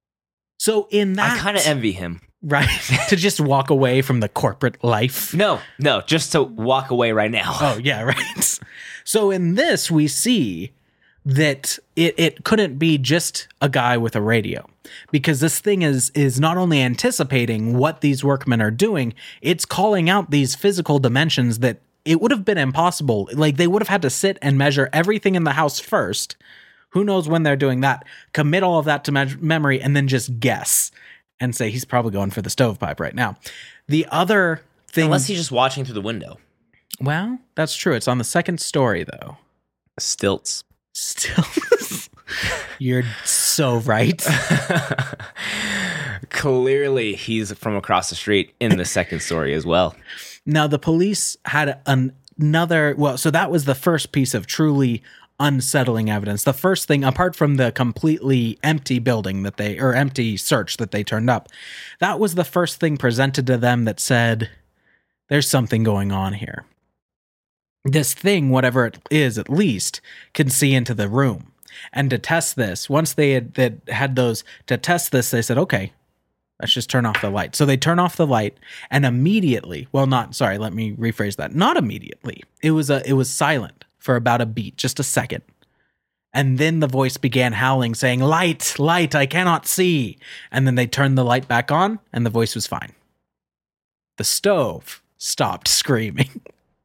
So in that I kind of envy him. right to just walk away from the corporate life. No, no, just to walk away right now. Oh yeah, right. So in this we see that it, it couldn't be just a guy with a radio, because this thing is is not only anticipating what these workmen are doing, it's calling out these physical dimensions that it would have been impossible. Like they would have had to sit and measure everything in the house first. Who knows when they're doing that? Commit all of that to me- memory and then just guess and say he's probably going for the stovepipe right now. The other thing, Unless he's just watching through the window. well, that's true. It's on the second story though. Stilts. Still, you're so right. Clearly, he's from across the street in the second story as well. Now, the police had an, another, well, so that was the first piece of truly unsettling evidence. The first thing, apart from the completely empty building that they, or empty search that they turned up, that was the first thing presented to them that said, there's something going on here. This thing, whatever it is, at least, can see into the room. And to test this, once they had, that had those, to test this, they said, okay, let's just turn off the light. So they turn off the light, and immediately, well, not, sorry, let me rephrase that. Not immediately. It was a, it was silent for about a beat, just a second. And then the voice began howling, saying, light, light, I cannot see. And then they turned the light back on, and the voice was fine. The stove stopped screaming.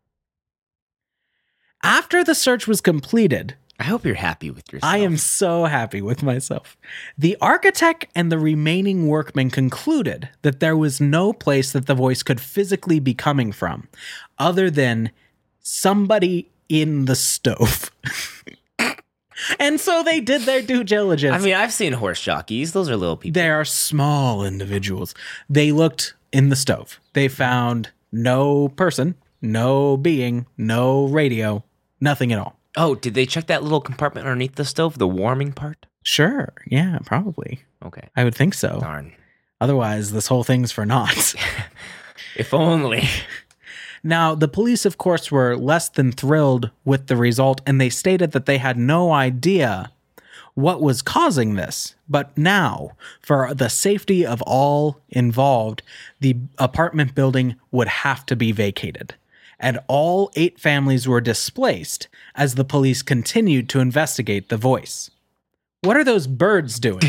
After the search was completed, I hope you're happy with yourself. I am so happy with myself. The architect and the remaining workmen concluded that there was no place that the voice could physically be coming from other than somebody in the stove. And so they did their due diligence. I mean, I've seen horse jockeys. Those are little people. They are small individuals. They looked in the stove. They found no person, no being, no radio, nothing at all. Oh, did they check that little compartment underneath the stove, the warming part? Sure. Yeah, probably. Okay. I would think so. Darn. Otherwise, this whole thing's for naught. If only. Now, the police, of course, were less than thrilled with the result, and they stated that they had no idea what was causing this. But now, for the safety of all involved, the apartment building would have to be vacated. And all eight families were displaced as the police continued to investigate the voice. What are those birds doing?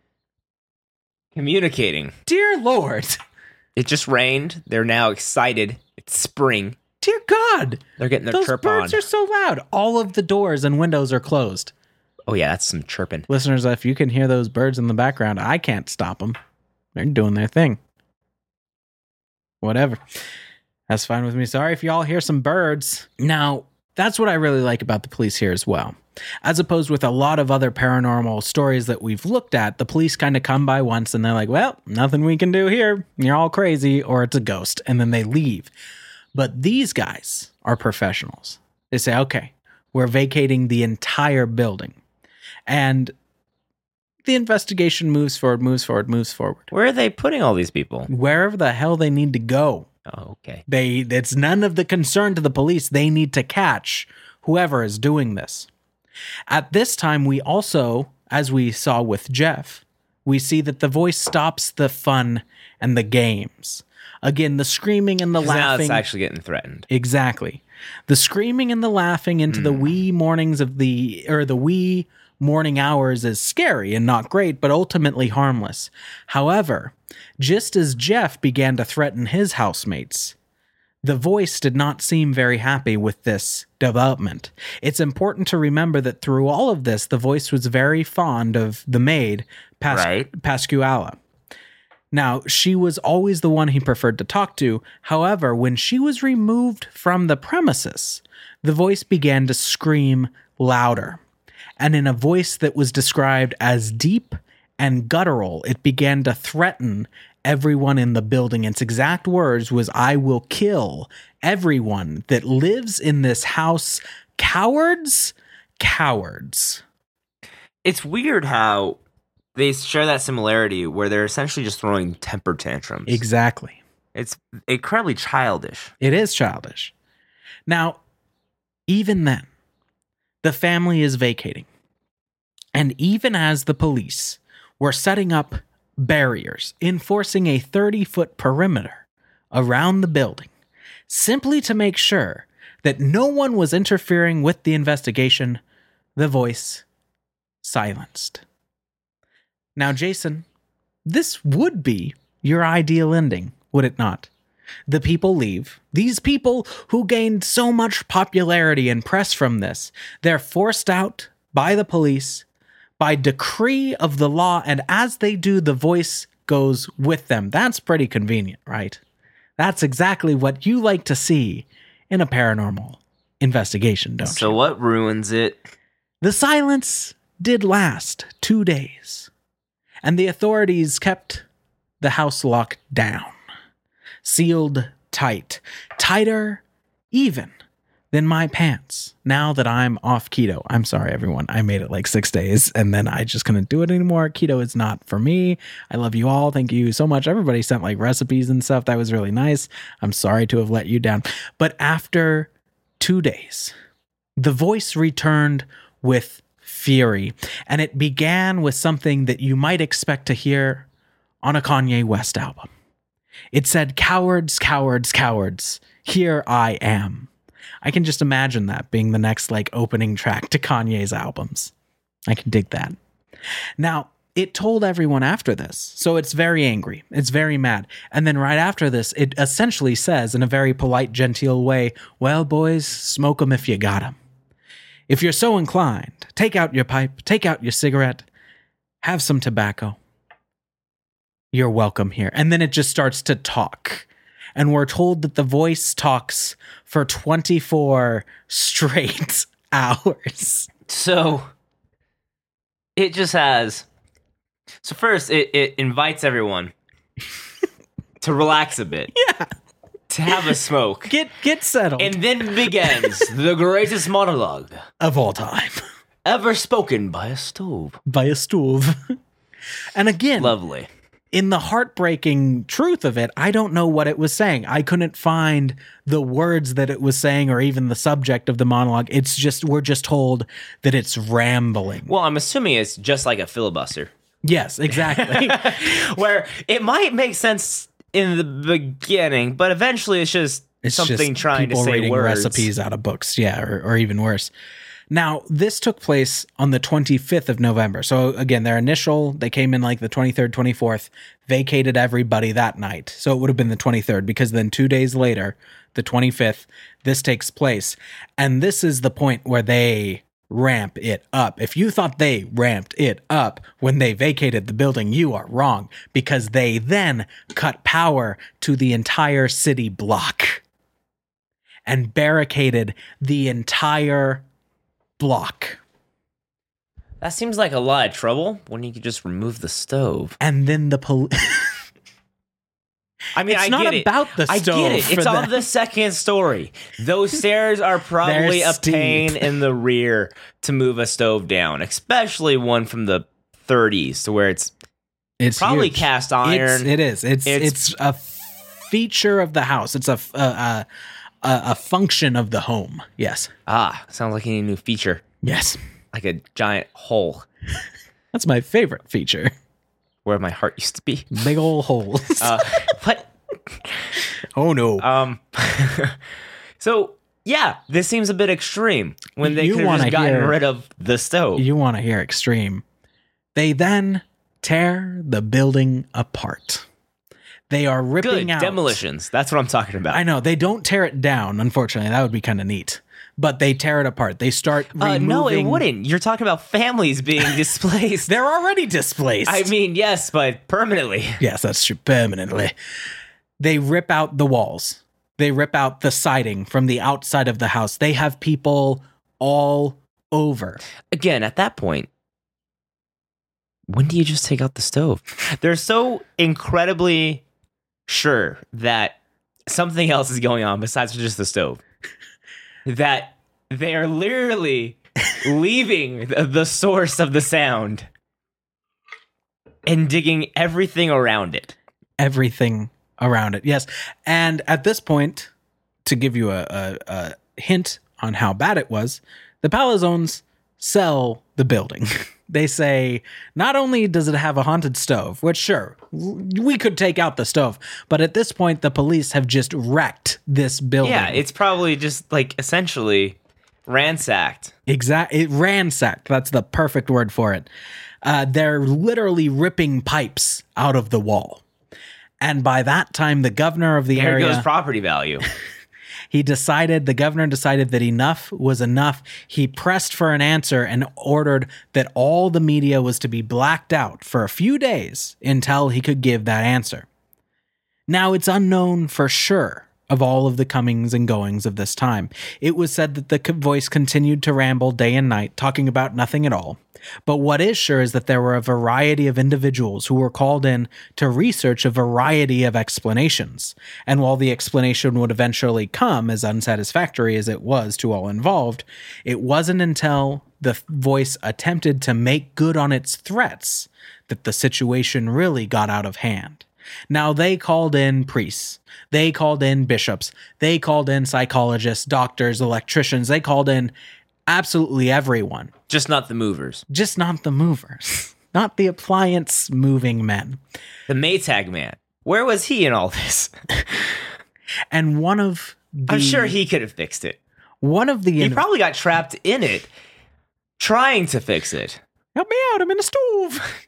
Communicating. Dear Lord. It just rained. They're now excited. It's spring. Dear God. They're getting their Those chirp birds on. are so loud. All of the doors and windows are closed. Oh, yeah, that's some chirping. Listeners, if you can hear those birds in the background, I can't stop them. They're doing their thing. Whatever. That's fine with me. Sorry if y'all hear some birds. Now, that's what I really like about the police here as well. As opposed with a lot of other paranormal stories that we've looked at, the police kind of come by once and they're like, well, nothing we can do here. You're all crazy, or it's a ghost. And then they leave. But these guys are professionals. They say, okay, we're vacating the entire building. And the investigation moves forward, moves forward, moves forward. Where are they putting all these people? Wherever the hell they need to go. Oh, okay. They it's none of the concern to the police. They need to catch whoever is doing this. At this time, we also, as we saw with Jeff, we see that the voice stops the fun and the games. Again, the screaming and the 'Cause laughing. now it's actually getting threatened. Exactly. The screaming and the laughing into Mm. the wee mornings of the, or the wee morning hours is scary and not great, but ultimately harmless. However, just as Jeff began to threaten his housemates, the voice did not seem very happy with this development. It's important to remember that through all of this, the voice was very fond of the maid, Pas- Right. Pascuala. Now, she was always the one he preferred to talk to. However, when she was removed from the premises, the voice began to scream louder. And in a voice that was described as deep and guttural, it began to threaten everyone in the building. Its exact words was, I will kill everyone that lives in this house. Cowards, cowards. It's weird how they share that similarity where they're essentially just throwing temper tantrums. Exactly. It's incredibly childish. It is childish. Now, even then, the family is vacating. And even as the police were setting up barriers, enforcing a thirty-foot perimeter around the building, simply to make sure that no one was interfering with the investigation, the voice silenced. Now, Jason, this would be your ideal ending, would it not? The people leave. These people who gained so much popularity and press from this, they're forced out by the police, by decree of the law, and as they do, the voice goes with them. That's pretty convenient, right? That's exactly what you like to see in a paranormal investigation, don't So you? what ruins it? The silence did last two days, and the authorities kept the house locked down, sealed tight, tighter even than my pants. Now that I'm off keto, I'm sorry, everyone. I made it like six days, and then I just couldn't do it anymore. Keto is not for me. I love you all. Thank you so much. Everybody sent like recipes and stuff. That was really nice. I'm sorry to have let you down. But after two days, the voice returned with fury, and it began with something that you might expect to hear on a Kanye West album. It said, cowards, cowards, cowards, here I am. I can just imagine that being the next like opening track to Kanye's albums. I can dig that. Now, it told everyone after this, so it's very angry. It's very mad. And then right after this, it essentially says in a very polite, genteel way, well, boys, smoke 'em if you got 'em. If you're so inclined, take out your pipe, take out your cigarette, have some tobacco. You're welcome here. And then it just starts to talk. And we're told that the voice talks for twenty-four straight hours. So it just has. So first, it, it invites everyone to relax a bit. Yeah. To have a smoke. Get get settled. And then begins the greatest monologue of all time. ever spoken by a stove. By a stove. And again, Lovely. in the heartbreaking truth of it, I don't know what it was saying. I couldn't find the words that it was saying or even the subject of the monologue. It's just, we're just told that it's rambling. Well, I'm assuming it's just like a filibuster. Yes, exactly. Where it might make sense in the beginning, but eventually it's just It's something just trying to people say reading words. recipes out of books. Yeah, or, or even worse. Now, this took place on the twenty-fifth of November. So again, their initial, they came in like the twenty-third, twenty-fourth, vacated everybody that night. So it would have been the twenty-third, because then two days later, the twenty-fifth, this takes place. And this is the point where they ramp it up. If you thought they ramped it up when they vacated the building, you are wrong, because they then cut power to the entire city block and barricaded the entire block. That seems like a lot of trouble when you could just remove the stove. And then the police... I mean, it's I not get it. about the I stove. get it. It's for on them. the second story. Those stairs are probably They're a pain steep. in the rear to move a stove down, especially one from the thirties to where it's It's probably huge. cast iron. It's, it is. It's, It's- it's a feature of the house. It's a a, a a a function of the home. Yes. Ah, sounds like a new feature, Yes. like a giant hole That's my favorite feature. where my heart used to be. Big old holes. Uh, but oh no. um, so yeah, this seems a bit extreme when they You could have wanna just gotten hear- rid of the stove. You want to hear extreme. They then tear the building apart. They are ripping Good out demolitions. That's what I'm talking about. I know they don't tear it down. Unfortunately, that would be kind of neat. But they tear it apart. They start Uh, removing. no, it wouldn't. You're talking about families being displaced. They're already displaced. I mean, yes, but permanently. yes, that's true. Permanently, they rip out the walls. They rip out the siding from the outside of the house. They have people all over. Again, at that point, when do you just take out the stove? They're so incredibly sure that something else is going on besides just the stove that they are literally leaving the, the source of the sound and digging everything around it. Everything around it. Yes. And at this point, to give you a, a, a hint on how bad it was, the Palazones sell the building. They say, not only does it have a haunted stove, which sure, we could take out the stove, but at this point, the police have just wrecked this building. Yeah, it's probably just like essentially ransacked. Exact. It ransacked. That's the perfect word for it. Uh, they're literally ripping pipes out of the wall. And by that time, the governor of the There area... goes property value. He decided, the governor decided that enough was enough. He pressed for an answer and ordered that all the media was to be blacked out for a few days until he could give that answer. Now, it's unknown for sure of all of the comings and goings of this time. It was said that the co- voice continued to ramble day and night, talking about nothing at all. But what is sure is that there were a variety of individuals who were called in to research a variety of explanations. And while the explanation would eventually come, as unsatisfactory as it was to all involved, it wasn't until the voice attempted to make good on its threats that the situation really got out of hand. Now, they called in priests, they called in bishops, they called in psychologists, doctors, electricians, they called in absolutely everyone. Just not the movers. Just not the movers, not the appliance moving men. The Maytag man. Where was he in all this? And one of the, I'm sure he could have fixed it. one of the, He in- probably got trapped in it, trying to fix it. help me out, I'm in a stove.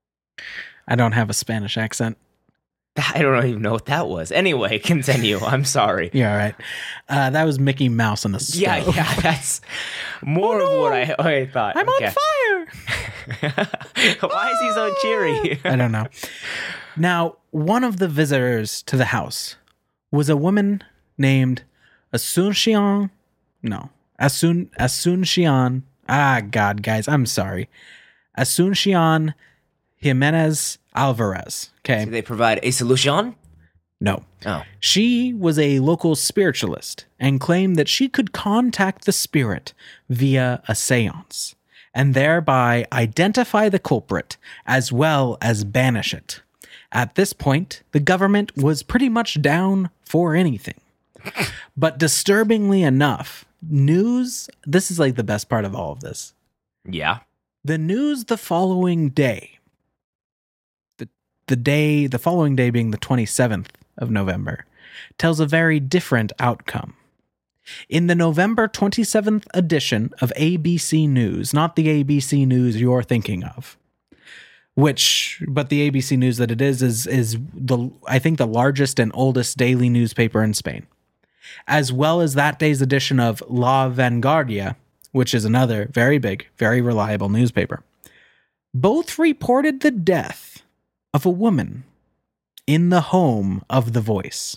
I don't have a Spanish accent. I don't even know what that was. Anyway, continue. I'm sorry. Yeah, all right. Uh, that was Mickey Mouse on the stove. Yeah, yeah, that's more Oh, of no. what I, I thought. I'm Okay. on fire. Why is he so cheery? I don't know. Now, one of the visitors to the house was a woman named Asuncion. No, Asun Asuncion. Ah, God, guys, I'm sorry. Asuncion Jimenez Alvarez. Okay, Do they provide a solution? no. Oh. She was a local spiritualist and claimed that she could contact the spirit via a seance and thereby identify the culprit as well as banish it. At this point, the government was pretty much down for anything. But disturbingly enough, news, this is like the best part of all of this. Yeah. The news the following day, the, the day, the following day being the twenty-seventh of November, tells a very different outcome. In the November twenty-seventh edition of A B C News, not the A B C News you're thinking of, which, but the A B C News that it is, is, is the, I think the largest and oldest daily newspaper in Spain, as well as that day's edition of La Vanguardia, which is another very big, very reliable newspaper. Both reported the death of a woman in the home of the voice.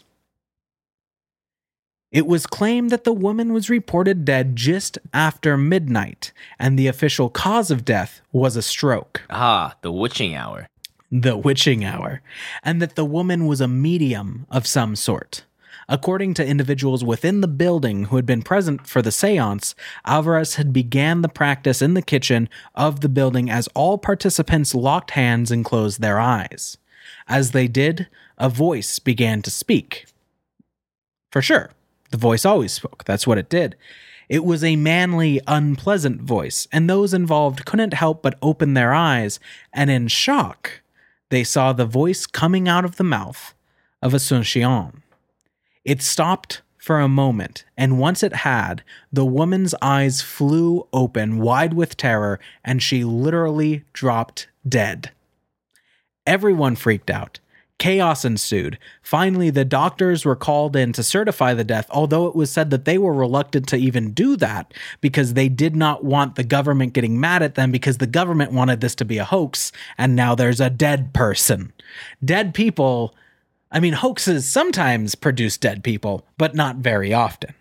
It was claimed that the woman was reported dead just after midnight, and the official cause of death was a stroke. Ah, the witching hour. The witching hour. And that the woman was a medium of some sort. According to individuals within the building who had been present for the seance, Alvarez had began the practice in the kitchen of the building as all participants locked hands and closed their eyes. As they did, a voice began to speak. For sure. The voice always spoke. That's what it did. It was a manly, unpleasant voice, and those involved couldn't help but open their eyes, and in shock, they saw the voice coming out of the mouth of Asuncion. It stopped for a moment, and once it had, the woman's eyes flew open, wide with terror, and she literally dropped dead. Everyone freaked out. Chaos ensued. Finally, the doctors were called in to certify the death, although it was said that they were reluctant to even do that because they did not want the government getting mad at them because the government wanted this to be a hoax, and now there's a dead person. Dead people, I mean, hoaxes sometimes produce dead people, but not very often.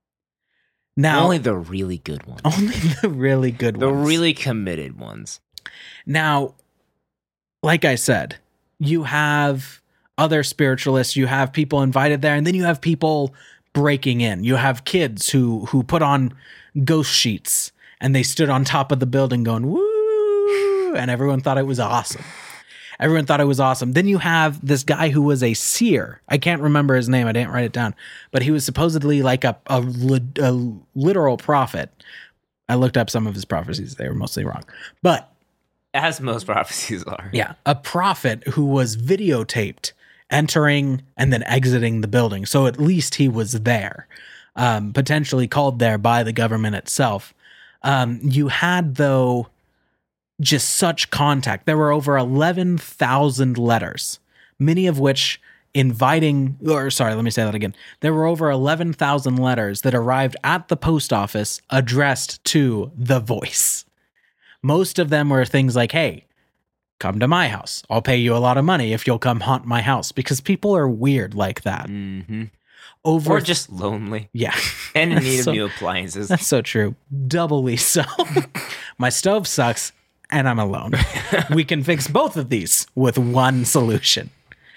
Now, only the really good ones. Only the really good the ones. The really committed ones. Now, like I said, you have other spiritualists, you have people invited there, and then you have people breaking in. You have kids who who put on ghost sheets, and they stood on top of the building going, woo, and everyone thought it was awesome. Everyone thought it was awesome. Then you have this guy who was a seer. I can't remember his name. I didn't write it down. But he was supposedly like a, a, a literal prophet. I looked up some of his prophecies. They were mostly wrong. But as most prophecies are. Yeah, a prophet who was videotaped entering and then exiting the building. So at least he was there, um, potentially called there by the government itself. Um, you had, though, just such contact. There were over eleven thousand letters, many of which inviting, or sorry, let me say that again. There were over eleven thousand letters that arrived at the post office addressed to the voice. Most of them were things like, hey, come to my house. I'll pay you a lot of money if you'll come haunt my house, because people are weird like that. Mm-hmm. Over or just lonely. Yeah. And in need so, of new appliances. That's so true. Doubly so. My stove sucks and I'm alone. We can fix both of these with one solution.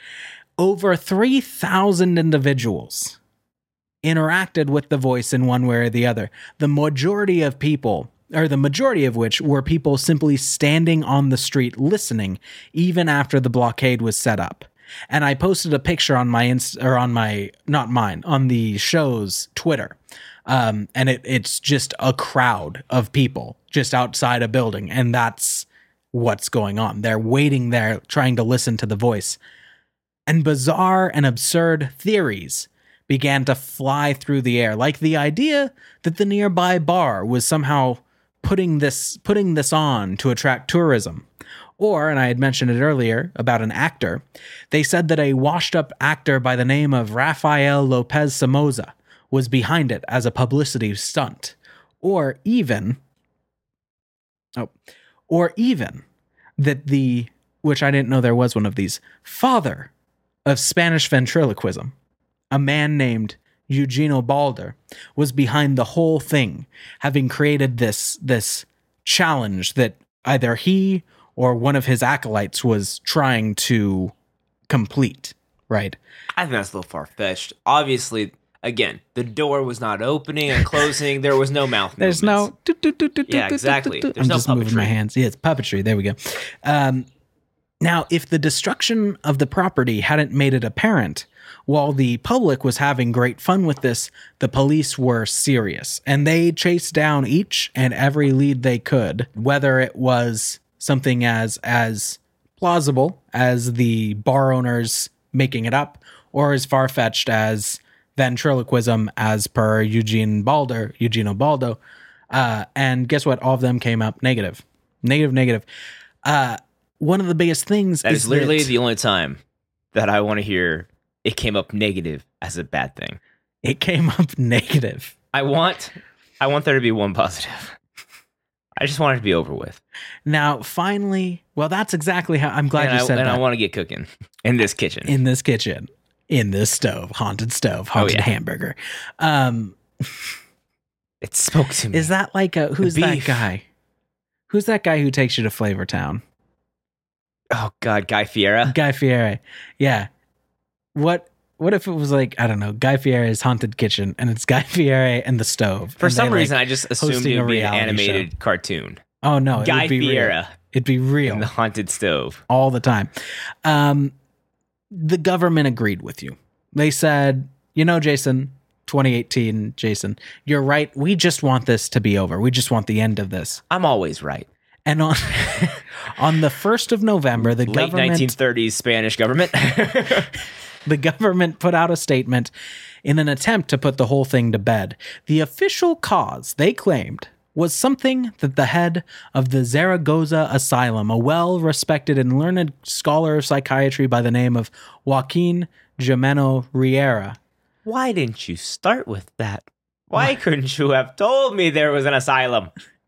Over three thousand individuals interacted with the voice in one way or the other. The majority of people, or the majority of which were people simply standing on the street listening, even after the blockade was set up. And I posted a picture on my, inst- or on my, not mine, on the show's Twitter. Um, and it, it's just a crowd of people just outside a building. And that's what's going on. They're waiting there, trying to listen to the voice. And bizarre and absurd theories began to fly through the air, like the idea that the nearby bar was somehow putting this putting this on to attract tourism. Or, and I had mentioned it earlier about an actor, they said that a washed-up actor by the name of Rafael Lopez Somoza was behind it as a publicity stunt. Or even, oh, or even that the, which I didn't know there was one of these, father of Spanish ventriloquism, a man named Eugenio Balder, was behind the whole thing, having created this this challenge that either he or one of his acolytes was trying to complete, right? I think that's a little far-fetched. Obviously, again, the door was not opening and closing. There was no mouth There's movements. no... Yeah, exactly. There's I'm no just moving my puppetry. hands. Yeah, it's puppetry. There we go. Um, now, if the destruction of the property hadn't made it apparent, while the public was having great fun with this, the police were serious, and they chased down each and every lead they could, whether it was something as as plausible as the bar owners making it up, or as far-fetched as ventriloquism as per Eugene Balder, Eugenio Baldo. Uh, and guess what? All of them came up negative. Negative, negative. Uh, one of the biggest things That is is literally that the only time that I want to hear it came up negative as a bad thing. it came up negative. I want I want there to be one positive. I just want it to be over with. Now, finally, well, that's exactly how I'm glad and you I, said and that. I want to get cooking in this kitchen. In this kitchen, in this stove, haunted stove, haunted yeah. hamburger. Um, it spoke to me. is that like a, who's that beef. guy? Who's that guy who takes you to Flavor Town? Oh God, Guy Fieri. Guy Fieri. Yeah. What What if it was like, I don't know, Guy Fieri's Haunted Kitchen, and it's Guy Fieri and the stove? For and some they, reason, like, I just assumed hosting it a would be an reality animated show. cartoon. Oh no, it Guy would be Fieri real. It'd be real in the haunted stove. all the time. Um, the government agreed with you. They said, you know, Jason, twenty eighteen, Jason, you're right. We just want this to be over. We just want the end of this. I'm always right. And on on the first of November, the Late government nineteen thirties Spanish government. the government put out a statement in an attempt to put the whole thing to bed. The official cause, they claimed, was something that the head of the Zaragoza Asylum, a well-respected and learned scholar of psychiatry by the name of Joaquin Gimeno Riera. Why didn't you start with that? Why couldn't you have told me there was an asylum?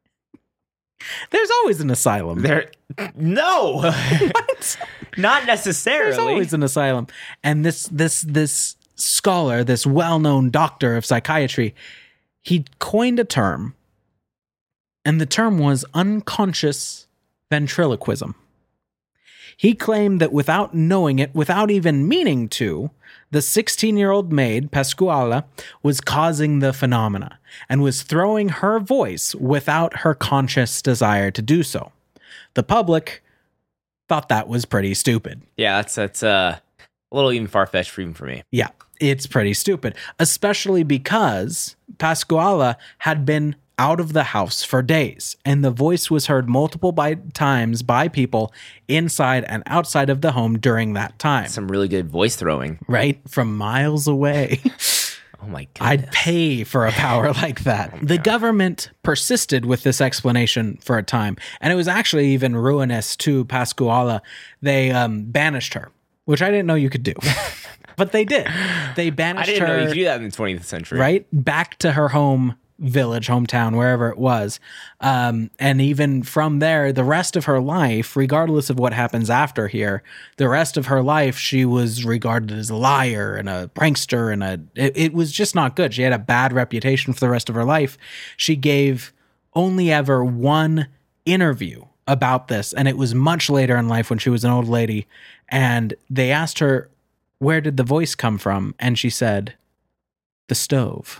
There's always an asylum. There, no, What? not necessarily. There's always an asylum. And this this this scholar, this well-known doctor of psychiatry, he coined a term, and the term was unconscious ventriloquism. He claimed that without knowing it, without even meaning to, the sixteen-year-old maid, Pascuala, was causing the phenomena and was throwing her voice without her conscious desire to do so. The public thought that was pretty stupid. Yeah, that's that's uh, a little even far fetched for even for me. Yeah, it's pretty stupid, especially because Pascuala had been out of the house for days, and the voice was heard multiple by times by people inside and outside of the home during that time. Some really good voice throwing. Right? From miles away. Oh my goodness. I'd pay for a power like that. The government persisted with this explanation for a time, and it was actually even ruinous to Pascuala. They um, banished her, which I didn't know you could do. But they did. They I banished didn't her, know you could do that in the twentieth century. right, back to her home village, hometown, wherever it was. Um, and even from there, the rest of her life, regardless of what happens after here, the rest of her life, she was regarded as a liar and a prankster, and a it, it was just not good. She had a bad reputation for the rest of her life. She gave only ever one interview about this, and it was much later in life when she was an old lady, and they asked her, where did the voice come from? And she said, the stove.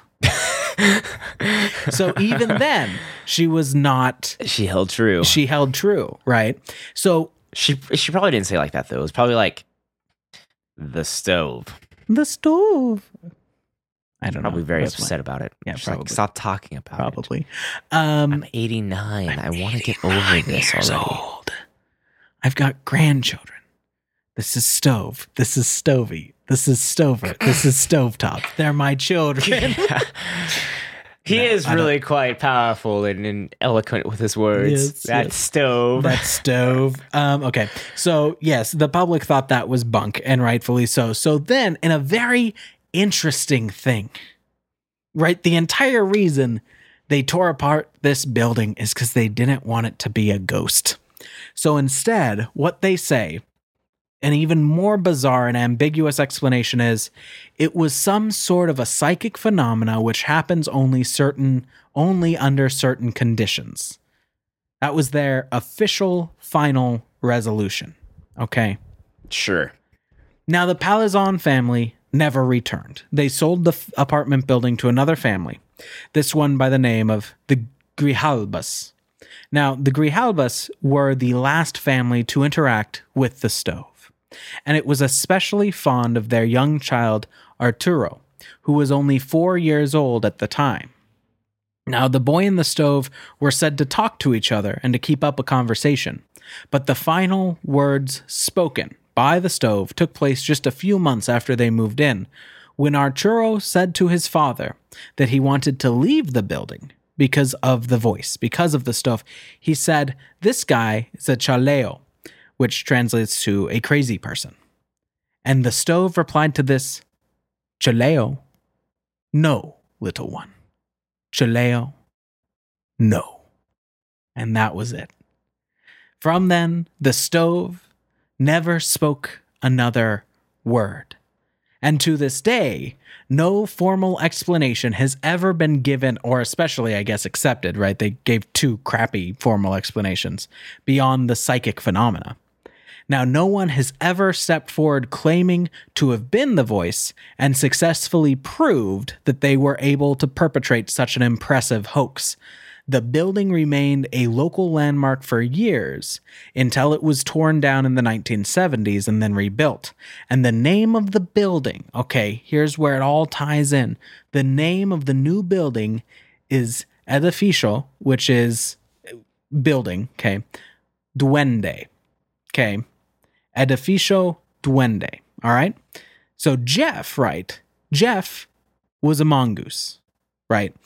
So even then, she was not, She held true. She, she held true, right? So she she probably didn't say it like that though. It was probably like the stove. the stove. I don't Probably know. very That's upset about it. Yeah, She's like, probably. stop talking about why. it. Probably. Um, I'm eighty-nine. I want to get over this years already. old. I've got grandchildren. This is stove. This is stovey. This is stover. This is stovetop. They're my children. He No, is I don't- really quite powerful and, and eloquent with his words. Yes, that yes. stove. That stove. Um, okay. So, yes, the public thought that was bunk, and rightfully so. So then, in a very interesting thing, right? The entire reason they tore apart this building is because they didn't want it to be a ghost. So instead, what they say, an even more bizarre and ambiguous explanation is, it was some sort of a psychic phenomena which happens only certain only under certain conditions. That was their official final resolution. Okay. Sure. Now the Palazon family never returned. They sold the f- apartment building to another family. This one by the name of the Grijalbas. Now, the Grijalbas were the last family to interact with the stove, and it was especially fond of their young child, Arturo, who was only four years old at the time. Now, the boy and the stove were said to talk to each other and to keep up a conversation, but the final words spoken by the stove took place just a few months after they moved in, When Arturo said to his father that he wanted to leave the building because of the voice, because of the stove, he said, "This guy is a chaleo," which translates to a crazy person. And the stove replied to this, "Chaleo, no, little one. Chaleo, no." And that was it. From then, the stove never spoke another word. And to this day, no formal explanation has ever been given, or especially, I guess, accepted, right? They gave two crappy formal explanations beyond the psychic phenomena. Now, no one has ever stepped forward claiming to have been the voice and successfully proved that they were able to perpetrate such an impressive hoax. The building remained a local landmark for years until it was torn down in the nineteen seventies and then rebuilt. And the name of the building, okay, here's where it all ties in. The name of the new building is Edificio, which is building, okay, Duende, okay, Edificio Duende, all right? So Jeff, right, Jeff was a mongoose, right?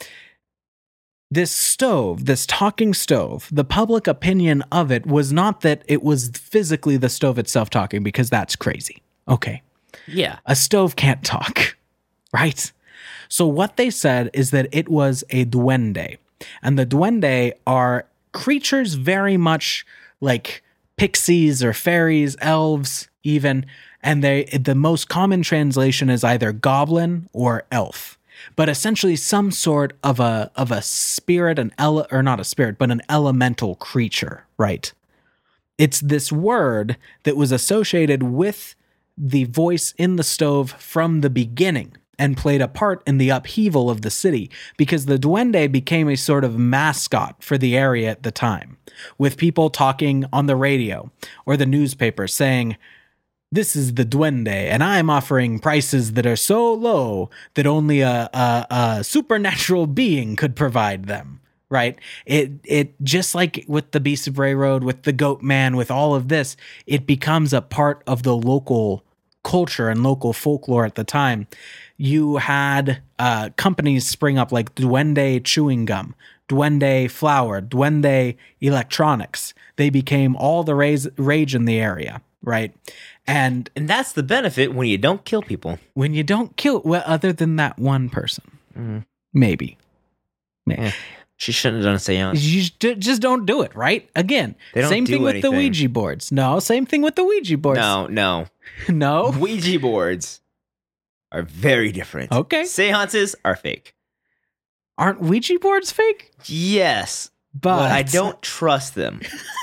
This stove, this talking stove, the public opinion of it was not that it was physically the stove itself talking, because that's crazy. Okay. Yeah. A stove can't talk, right? So what they said is that it was a duende. And the duende are creatures very much like pixies or fairies, elves even. And they the most common translation is either goblin or elf. But essentially some sort of a of a spirit, an ele- or not a spirit, but an elemental creature, right? It's this word that was associated with the voice in the stove from the beginning and played a part in the upheaval of the city, because the duende became a sort of mascot for the area at the time, with people talking on the radio or the newspaper saying, "This is the duende, and I'm offering prices that are so low that only a, a, a supernatural being could provide them," right? It it just like with the Beast of Bray Road, with the Goat Man, with all of this, it becomes a part of the local culture and local folklore at the time. You had uh, companies spring up like Duende Chewing Gum, Duende Flour, Duende Electronics. They became all the rage, rage in the area, right? And And that's the benefit when you don't kill people. when you don't kill, well, other than that one person, Mm. maybe. Maybe. Yeah. She shouldn't have done a seance. You just, just don't do it, right? Again, They don't same do thing with the anything. Ouija boards. No, same thing with the Ouija boards. No, no. No? Ouija boards are very different. Okay. Seances are fake. Aren't Ouija boards fake? Yes, But, but I don't trust them.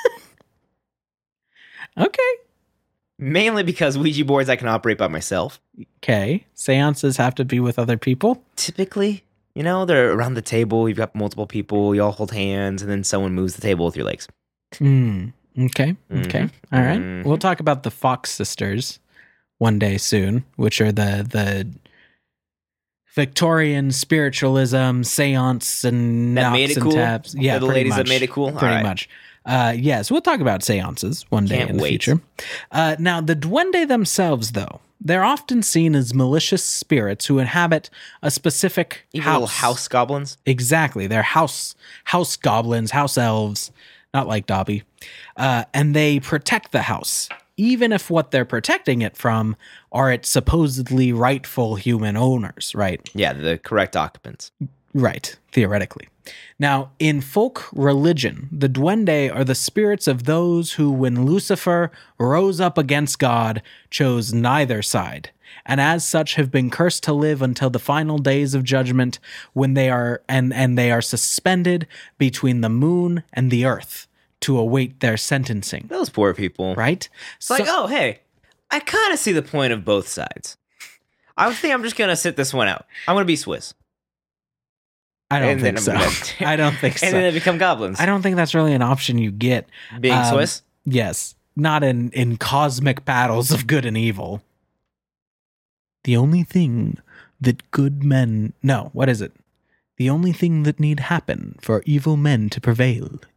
Okay. Mainly because Ouija boards I can operate by myself. Okay. Seances have to be with other people. Typically, you know, they're around the table. You've got multiple people. You all hold hands, and then someone moves the table with your legs. Hmm. Okay. Okay. Mhm. All right. Mhm. We'll talk about the Fox sisters one day soon, which are the the Victorian spiritualism, seance, and That knocks made it and cool? taps. Yeah, They're the pretty ladies that much. made it cool? Pretty All right. much. Uh, yes, we'll talk about seances one day Can't in the wait. future. Uh, now, the duende themselves, though, they're often seen as malicious spirits who inhabit a specific Even house. little house goblins. Exactly. They're house house goblins, house elves, not like Dobby. Uh, and they protect the house, even if what they're protecting it from are its supposedly rightful human owners, right? Yeah, the correct occupants. Right, theoretically. Now, in folk religion, the duende are the spirits of those who, when Lucifer rose up against God, chose neither side, and as such have been cursed to live until the final days of judgment, when they are and, and they are suspended between the moon and the earth to await their sentencing. Those poor people. Right? It's like, oh, hey, I kind of see the point of both sides. I think I'm just going to sit this one out. I'm going to be Swiss. I don't and think then so. I'm gonna- I don't think so. And then they become goblins. I don't think that's really an option you get. Being Um, Swiss? Yes. Not in, in cosmic battles of good and evil. The only thing that good men... No, what is it? The only thing that need happen for evil men to prevail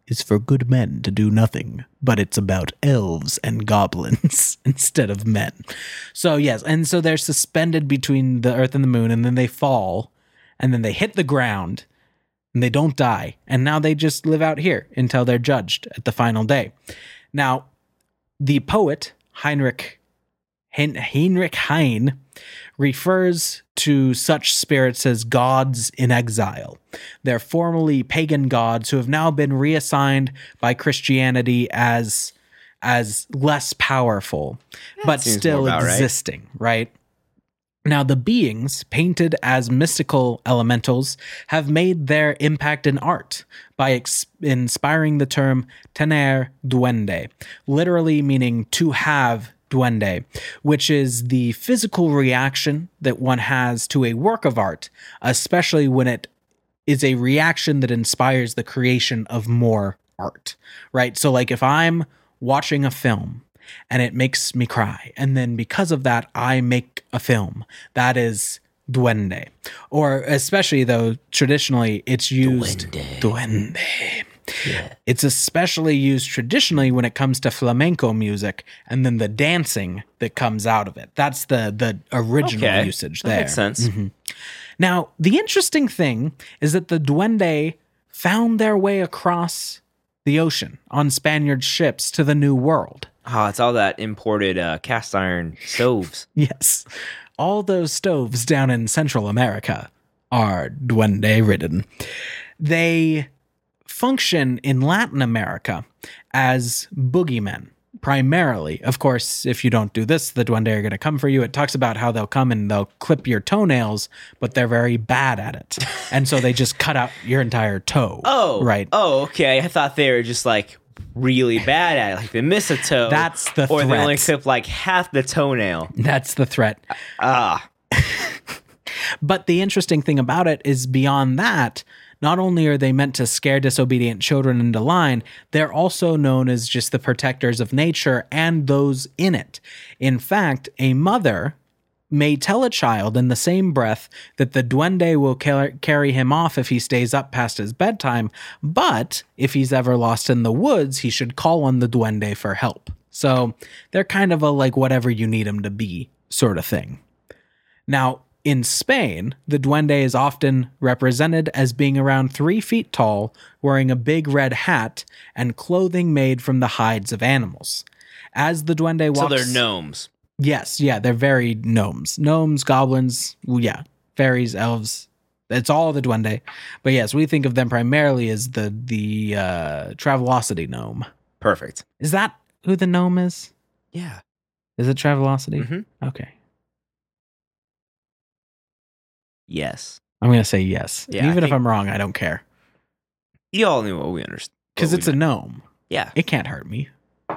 is for good men to do nothing, but it's about elves and goblins instead of men. So, yes, and so they're suspended between the earth and the moon, and then they fall, and then they hit the ground, and they don't die. And now they just live out here until they're judged at the final day. Now, the poet, Heinrich, Hein- Heinrich Heine, refers to such spirits as gods in exile. They're formerly pagan gods who have now been reassigned by Christianity as as less powerful, That but seems still more about right. existing, right? Now, the beings, painted as mystical elementals, have made their impact in art by ex- inspiring the term tener duende, literally meaning to have duende, which is the physical reaction that one has to a work of art, especially when it is a reaction that inspires the creation of more art, right? So like if I'm watching a film and it makes me cry, and then because of that, I make a film, that is duende. Or especially though, traditionally it's used Duende. duende. Yeah. It's especially used traditionally when it comes to flamenco music, and then the dancing that comes out of it. That's the the original Okay. usage That there. makes sense. Now, the interesting thing is that the duende found their way across the ocean on Spaniard ships to the New World. Oh, it's all that imported uh, cast iron stoves. Yes, all those stoves down in Central America are duende ridden. They function in Latin America as boogeymen, primarily. Of course, if you don't do this, the duende are going to come for you. It talks about how they'll come and they'll clip your toenails, but they're very bad at it. And so they just cut out your entire toe. Oh, right. Oh, okay. I thought they were just like really bad at it. Like they miss a toe. That's the Or they only threat. clip like half the toenail. That's the threat. Ah. But the interesting thing about it is beyond that, not only are they meant to scare disobedient children into line, they're also known as just the protectors of nature and those in it. In fact, a mother may tell a child in the same breath that the duende will car- carry him off if he stays up past his bedtime, but if he's ever lost in the woods, he should call on the duende for help. So they're kind of a like whatever you need him to be sort of thing. Now, in Spain, the duende is often represented as being around three feet tall, wearing a big red hat, and clothing made from the hides of animals. As the duende walks... So they're gnomes. Yes, yeah, they're very gnomes. Gnomes, goblins, well, yeah, fairies, elves. It's all the duende. But yes, we think of them primarily as the, the uh, Travelocity gnome. Perfect. Is that who the gnome is? Yeah. Is it Travelocity? Mhm. Okay. Yes. I'm going to say yes. Yeah, And I even if think- I'm wrong, I don't care. You all knew what we understood. Because it's a gnome. Yeah. It can't hurt me.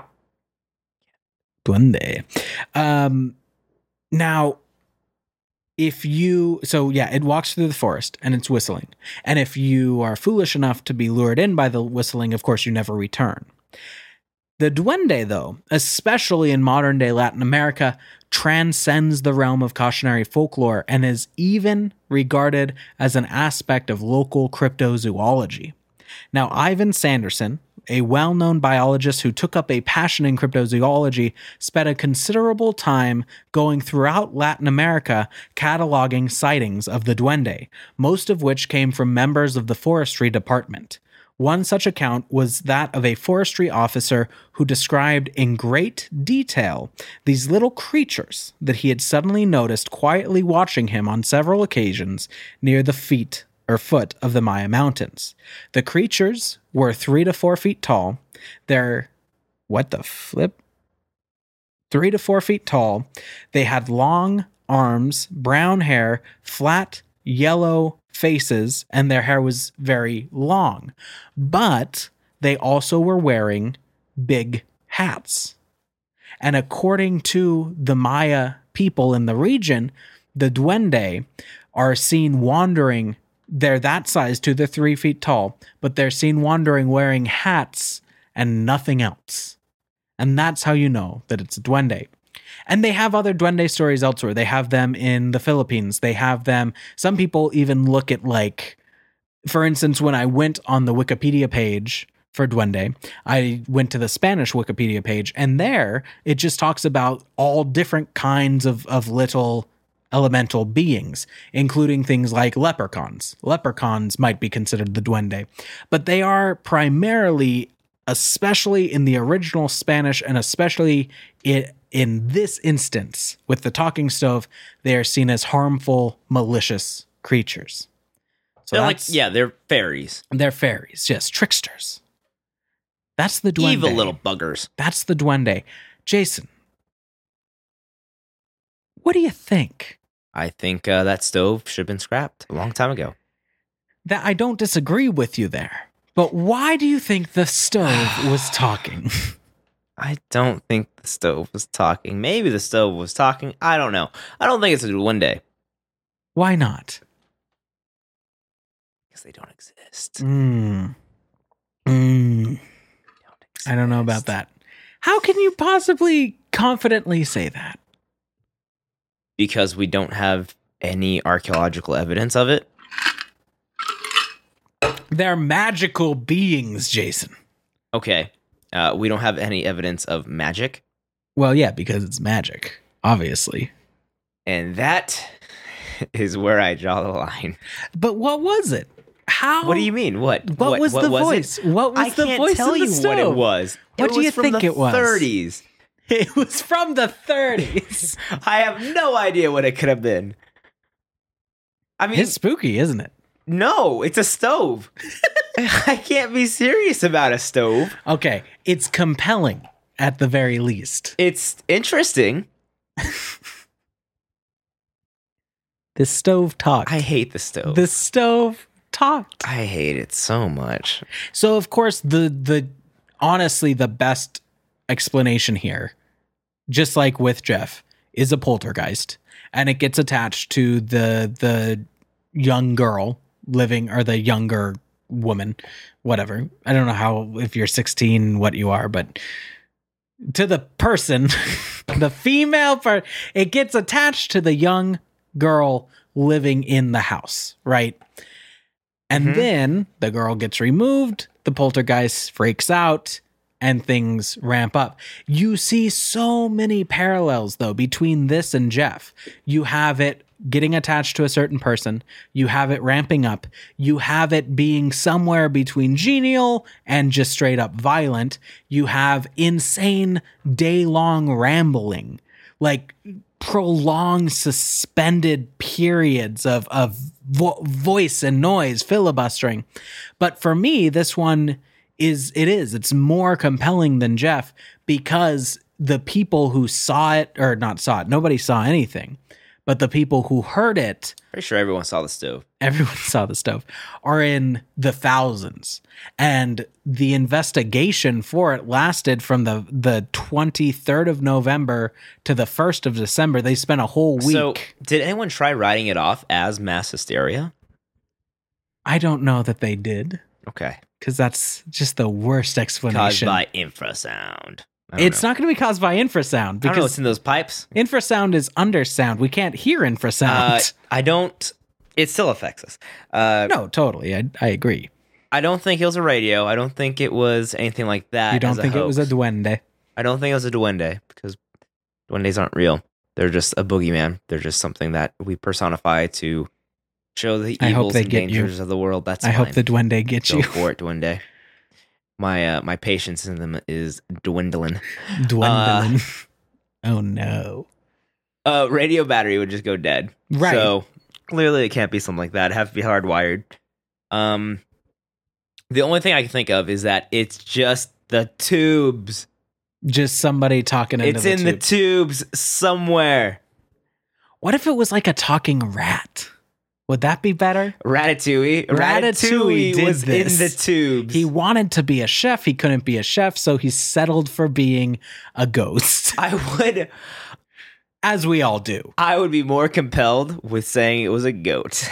Duende. Um, now, if you... So, yeah, it walks through the forest, and it's whistling. And if you are foolish enough to be lured in by the whistling, of course, you never return. The duende, though, especially in modern-day Latin America, transcends the realm of cautionary folklore and is even regarded as an aspect of local cryptozoology. Now, Ivan Sanderson, a well-known biologist who took up a passion in cryptozoology, spent a considerable time going throughout Latin America cataloging sightings of the duende, most of which came from members of the forestry department. One such account was that of a forestry officer who described in great detail these little creatures that he had suddenly noticed quietly watching him on several occasions near the feet or foot of the Maya Mountains. The creatures were three to four feet tall. They're, what the flip? Three to four feet tall. They had long arms, brown hair, flat yellow faces, and their hair was very long. But they also were wearing big hats. And according to the Maya people in the region, the duende are seen wandering. They're that size too, they're three feet tall, but they're seen wandering wearing hats and nothing else. And that's how you know that it's a duende. And they have other duende stories elsewhere. They have them in the Philippines. They have them, some people even look at like, for instance, when I went on the Wikipedia page for duende. I went to the Spanish Wikipedia page, and there it just talks about all different kinds of, of little elemental beings, including things like leprechauns. Leprechauns might be considered the duende, but they are primarily, especially in the original Spanish and especially in, in this instance with the talking stove, they are seen as harmful, malicious creatures. So they're like, that's- yeah, they're fairies. they're fairies, yes, tricksters. That's the duende. Evil little buggers. That's the duende. Jason, what do you think? I think uh, that stove should have been scrapped a long time ago. That I don't disagree with you there. But why do you think the stove was talking? I don't think the stove was talking. Maybe the stove was talking. I don't know. I don't think it's a duende. Why not? Because they don't exist. Mm. Mm. They don't I don't know about exist. that. How can you possibly confidently say that? Because we don't have any archaeological evidence of it. They're magical beings, Jason. Okay. Uh, we don't have any evidence of magic. Well, yeah, because it's magic, obviously. And that is where I draw the line. But what was it? How? What do you mean? What? What, was the voice? It? What was I the can't voice tell in the you stove? what it was. What it do was you from think the it was? thirties. It was from the thirties. I have no idea what it could have been. I mean, It's spooky, isn't it? no, it's a stove. I can't be serious about a stove. Okay, it's compelling at the very least. It's interesting. The stove talked. I hate the stove. the stove talked. I hate it so much. So of course the the honestly the best explanation here, just like with Jeff, is a poltergeist, and it gets attached to the the young girl living or the younger woman, whatever. I don't know how if you're sixteen what you are, but to the person, the female part, it gets attached to the young girl living in the house, right? And Mhm. then the girl gets removed, the poltergeist freaks out, and things ramp up. You see so many parallels, though, between this and Jeff. You have it getting attached to a certain person, you have it ramping up, you have it being somewhere between genial and just straight up violent, you have insane day-long rambling, like prolonged suspended periods of of vo- voice and noise filibustering. But for me, this one is it is it's more compelling than Jeff because the people who saw it, or not saw it, nobody saw anything, but the people who heard it, Pretty sure everyone saw the stove. everyone saw the stove, are in the thousands. And the investigation for it lasted from the, the twenty-third of November to the first of December. They spent a whole week. So, did anyone try writing it off as mass hysteria? I don't know that they did, Okay. because that's just the worst Caused explanation. by infrasound. I don't It's know. not going to be caused by infrasound, I don't know because what's in those pipes. infrasound is undersound. We can't hear infrasound. Uh, I don't. It still affects us. Uh, no, totally. I, I agree. I don't think it was a radio. I don't think it was anything like that. You don't as a think it was a hoax. duende? I don't think it was a duende because duendes aren't real. They're just a boogeyman. They're just something that we personify to show the I hope evils they and get you. dangers of the world. That's I fine. hope the duende gets Go you. for it, duende. My uh, my patience in them is dwindling. Dwindling. Oh no. Uh, radio battery would just go dead. Right. So clearly it can't be something like that. It has to be hardwired. Um, the only thing I can think of is that it's just the tubes. Just somebody talking into It's the in tube. the tubes somewhere. What if it was like a talking rat? Would that be better? Ratatouille. Ratatouille did was this. in the tubes. He wanted to be a chef. He couldn't be a chef, so he settled for being a ghost, I would as we all do. I would be more compelled with saying it was a goat.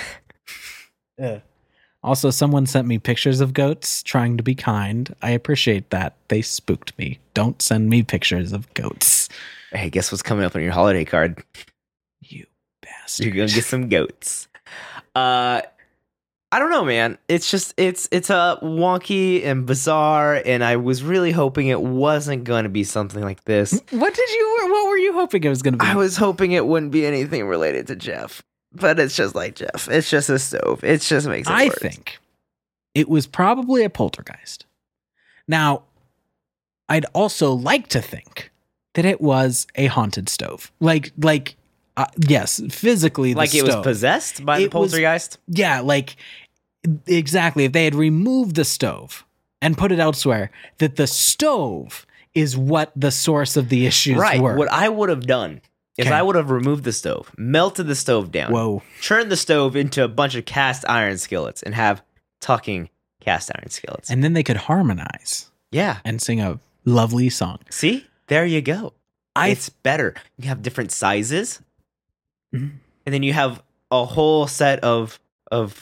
Also, someone sent me pictures of goats trying to be kind. I appreciate that. They spooked me. Don't send me pictures of goats. Hey, guess what's coming up on your holiday card? You bastard. You're gonna get some goats. Uh I don't know, man. It's just it's it's a wonky and bizarre, and I was really hoping it wasn't going to be something like this. What did you? What were you hoping it was going to be? I was hoping it wouldn't be anything related to Jeff, but it's just like Jeff. It's just a stove. It just makes it I worse. think it was probably a poltergeist. Now, I'd also like to think that it was a haunted stove. Like, like, uh, yes, physically, the like it stove. was possessed by the It was- poltergeist. Yeah, like exactly. If they had removed the stove and put it elsewhere, that the stove is what the source of the issues Right. were. What I would have done is Okay. I would have removed the stove, melted the stove down, Whoa. turned the stove into a bunch of cast iron skillets, and have talking cast iron skillets. And then they could harmonize yeah. and sing a lovely song. See? There you go. I It's better. You have different sizes, Mhm. and then you have a whole set of of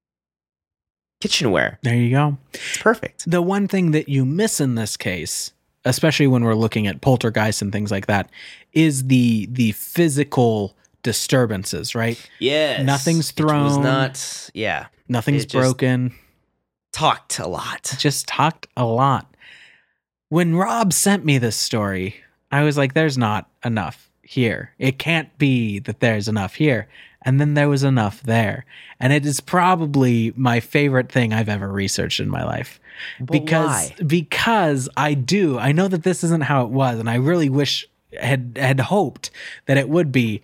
kitchenware. there you go. It's perfect. The one thing that you miss in this case, especially when we're looking at poltergeists and things like that, is the the physical disturbances, right? Yes. Nothing's It was thrown. not, yeah. Nothing's It just- broken. Talked a lot. Just talked a lot. When Rob sent me this story, I was like, there's not enough here. It can't be that there's enough here. And then there was enough there. And it is probably my favorite thing I've ever researched in my life. But because why? because I do. I know that this isn't how it was, and I really wish had had hoped that it would be,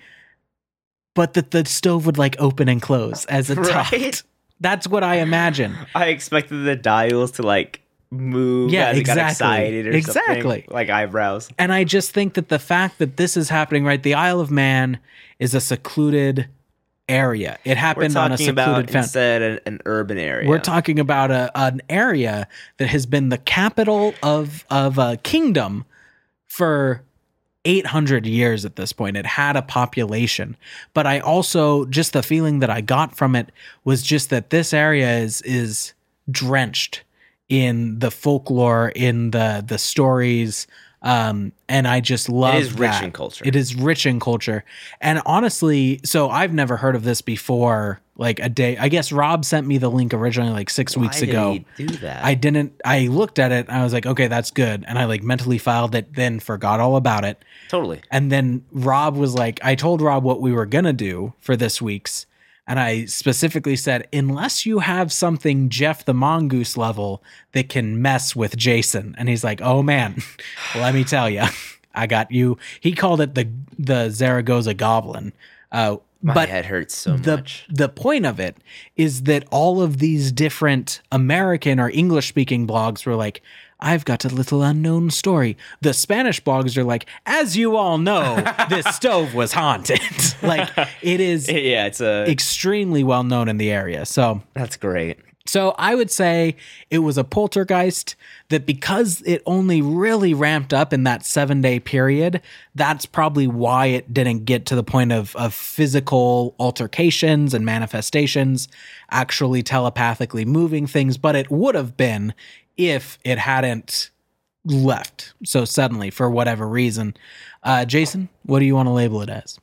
but that the stove would like open and close as it Right? talked. That's what I imagine. I expected the dials to like move Yeah, as it got exactly. excited or Exactly. something. Like eyebrows. And I just think that the fact that this is happening, right? The Isle of Man is a secluded area. It We're happened on a talking secluded about fence. instead an, an urban area. We're talking about a, an area that has been the capital of of a kingdom for eight hundred years at this point. It had a population. But I also, just the feeling that I got from it was just that this area is is drenched in the folklore, in the the stories. Um, and I just love It is rich that. in culture. It is rich in culture. And honestly, so I've never heard of this before, like a day. I guess Rob sent me the link originally like six Why weeks did ago. he do that? I didn't, I looked at it and I was like, okay, that's good. And I like mentally filed it, then forgot all about it. totally. And then Rob was like, I told Rob what we were going to do for this week's. And I specifically said, unless you have something Jeff the Mongoose level that can mess with Jason. And he's like, oh man, let me tell you, I got you. He called it the the Zaragoza Goblin. Uh, My but head hurts so the much. the point of it is that all of these different American or English speaking blogs were like, I've got a little unknown story. The Spanish blogs are like, as you all know, this stove was haunted. Like it is Yeah, it's a. extremely well known in the area. So That's great. so I would say it was a poltergeist that, because it only really ramped up in that seven day period, that's probably why it didn't get to the point of, of physical altercations and manifestations, actually telepathically moving things, but it would have been if it hadn't left so suddenly for whatever reason. Uh, Jason, what do you want to label it as?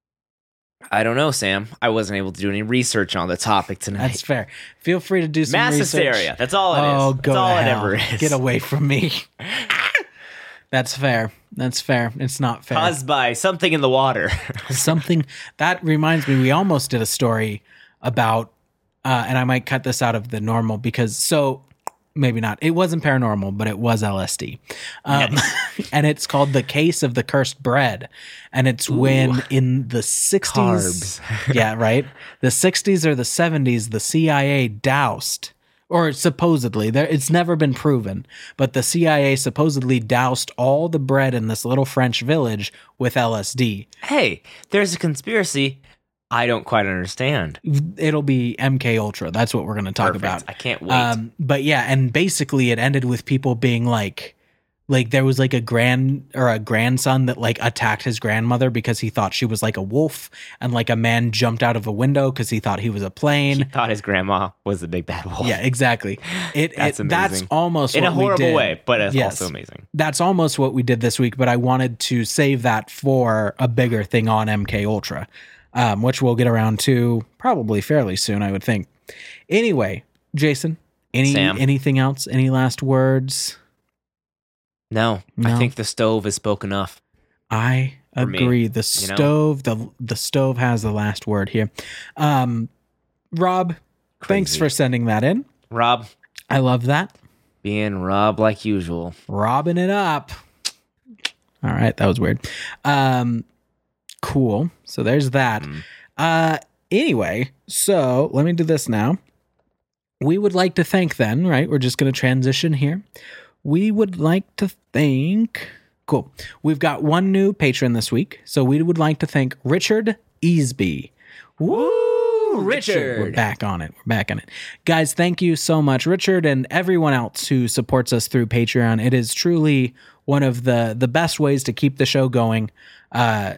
I don't know, Sam. I wasn't able to do any research on the topic tonight. That's fair. Feel free to do some Mass research. hysteria. That's all it is. Oh, go That's all to it hell. ever is. Get away from me. That's fair. That's fair. It's not fair. Caused by something in the water. Something that reminds me, we almost did a story about, uh, and I might cut this out of the normal because so maybe not. It wasn't paranormal, but it was L S D. Um, and it's called The Case of the Cursed Bread. And it's when in the sixties, yeah, right? The sixties or the seventies, the C I A doused, or supposedly, there it's never been proven, but the C I A supposedly doused all the bread in this little French village with L S D. Hey, there's a conspiracy I don't quite understand. It'll be M K Ultra. That's what we're going to talk Perfect. about. I can't wait. Um, but yeah, and basically it ended with people being like, like there was like a grand or a grandson that like attacked his grandmother because he thought she was like a wolf, and like a man jumped out of a window because he thought he was a plane. Thought his grandma was the big bad wolf. Yeah, exactly. It, That's it that's amazing. almost In what a horrible we did. way, but it's Yes. also amazing. That's almost what we did this week, but I wanted to save that for a bigger thing on M K Ultra, um, which we'll get around to probably fairly soon, I would think. anyway, Jason, any Sam. anything else? Any last words? No, No. I think the stove has spoken enough. I For me, agree. The you know? stove, the the stove has the last word here. Um, Rob, thanks Crazy. for sending that in. Rob, I love that. being Rob like usual. Robbing it up. All right, that was weird. Um, cool. So there's that. Mm. Uh, anyway, so let me do this now. We would like to thank then, right? We're just going to transition here. We would like to thank. Cool. We've got one new patron this week. So we would like to thank Richard Easby. Woo, Richard. We're back on it. We're back on it. Guys, thank you so much, Richard, and everyone else who supports us through Patreon. It is truly one of the the best ways to keep the show going. Uh,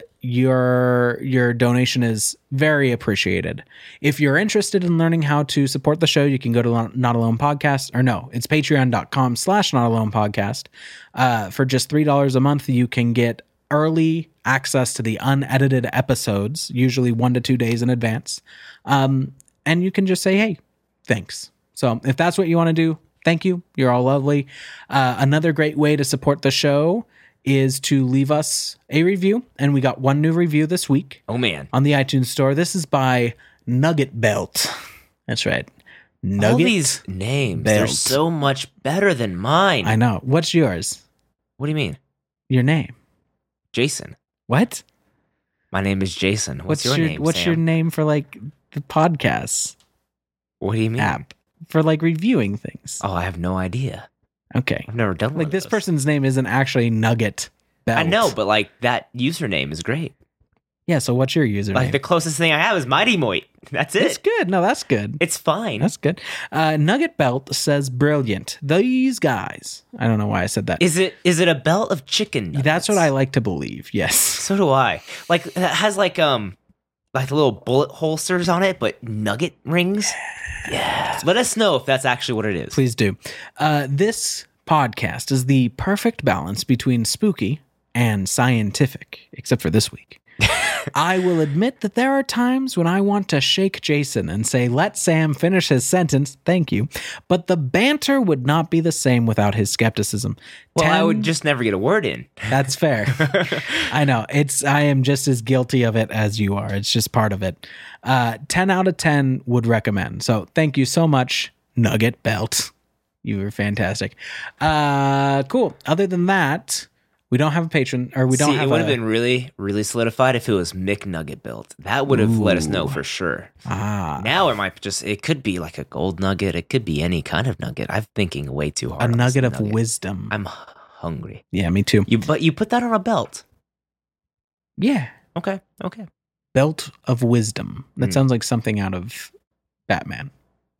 your your donation is very appreciated. If you're interested in learning how to support the show, you can go to Not Alone Podcast, or no, it's patreon.com slash Not Alone Podcast. Uh, for just three dollars a month, you can get early access to the unedited episodes, usually one to two days in advance. Um, and you can just say, hey, thanks. So if that's what you want to do, thank you. You're all lovely. Uh, another great way to support the show is to leave us a review. And we got one new review this week Oh, man. on the iTunes store. This is by Nugget Belt. That's right. Nugget. All these names, they're Belt. so much better than mine. I know. What's yours? What do you mean? Your name. Jason. What? My name is Jason. What's, your, name, What's Sam? your name for like the podcast What do you mean? app for like reviewing things? Oh, I have no idea. Okay. I've never done one Like of this those. person's name isn't actually Nugget Belt. I know, but like that username is great. Yeah, so what's your username? Like the closest thing I have is Mighty Moit. That's it. It's good. No, that's good. It's fine. That's good. Uh, Nugget Belt says brilliant. These guys. I don't know why I said that. Is it is it a belt of chicken nuggets? That's what I like to believe. Yes. So do I. Like it has like um like little bullet holsters on it, but nugget rings. Yeah. Let us know if that's actually what it is. Please do. Uh, this podcast is the perfect balance between spooky and scientific, except for this week. I will admit that there are times when I want to shake Jason and say, let Sam finish his sentence. Thank you. But the banter would not be the same without his skepticism. Well, I Ten- would just never get a word in. That's fair. I know. It's I am just as guilty of it as you are. It's just part of it. Uh, ten out of ten would recommend. So thank you so much, Nugget Belt. You were fantastic. Uh, cool. Other than that, we don't have a patron, or we don't See, have it would a, have been really, really solidified if it was McNugget built. That would have let us know for sure. ah, Now it might just, it could be like a gold nugget. It could be any kind of nugget. I'm thinking way too hard. a on this nugget of wisdom. I'm hungry. Yeah, me too. You, but you put that on a belt. Yeah. Okay. Okay. Belt of wisdom. That Hmm. sounds like something out of Batman.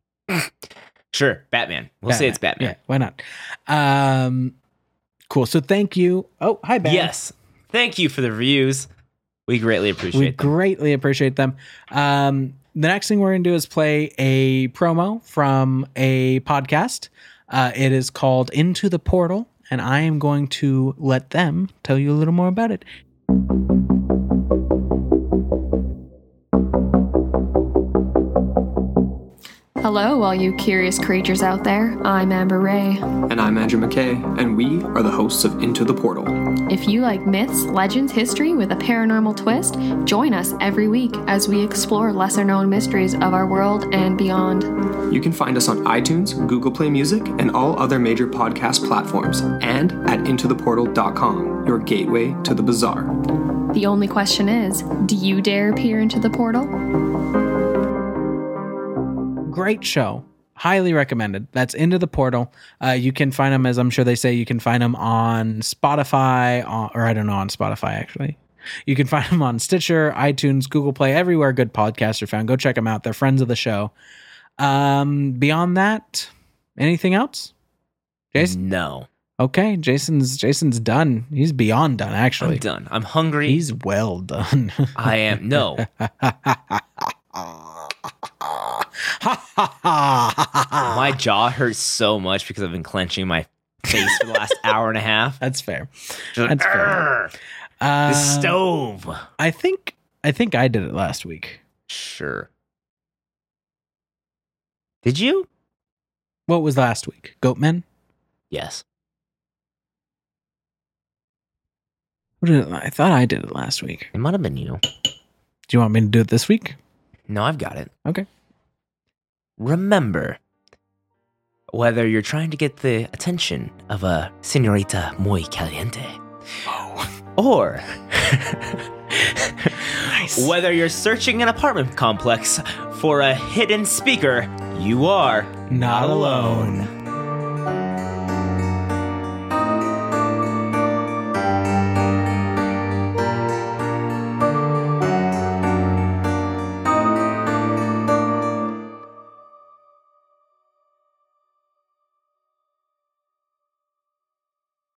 Sure. Batman. We'll say it's Batman. Yeah, why not? Um, cool. So thank you. Oh, hi, Ben. Yes. Thank you for the reviews. We greatly appreciate We them. greatly appreciate them. Um, the next thing we're going to do is play a promo from a podcast. Uh, it is called Into the Portal, and I am going to let them tell you a little more about it. Hello, all you curious creatures out there. I'm Amber Ray. And I'm Andrew McKay, and we are the hosts of Into the Portal. If you like myths, legends, history with a paranormal twist, join us every week as we explore lesser known mysteries of our world and beyond. You can find us on iTunes, Google Play Music, and all other major podcast platforms, and at into the portal dot com, your gateway to the bizarre. The only question is, do you dare peer into the portal? Great show. Highly recommended. That's Into the Portal. Uh, you can find them, as I'm sure they say, you can find them on Spotify, on, or I don't know, on Spotify, actually. You can find them on Stitcher, iTunes, Google Play, everywhere good podcasts are found. Go check them out. They're friends of the show. Um, beyond that, anything else? Jason? No. Okay, Jason's Jason's done. He's beyond done, actually. I'm done. I'm hungry. He's well done. I am. No. My jaw hurts so much because I've been clenching my face for the last hour and a half. That's fair. Just That's fair. "Arrgh, Uh, the stove. I think I think I did it last week. Sure. Did you? What was last week? Goatmen? Yes. What did it, I thought I did it last week. It might have been you. Do you want me to do it this week? No, I've got it. Okay. Remember, whether you're trying to get the attention of a señorita muy caliente, Oh. or Nice. whether you're searching an apartment complex for a hidden speaker, you are Not alone.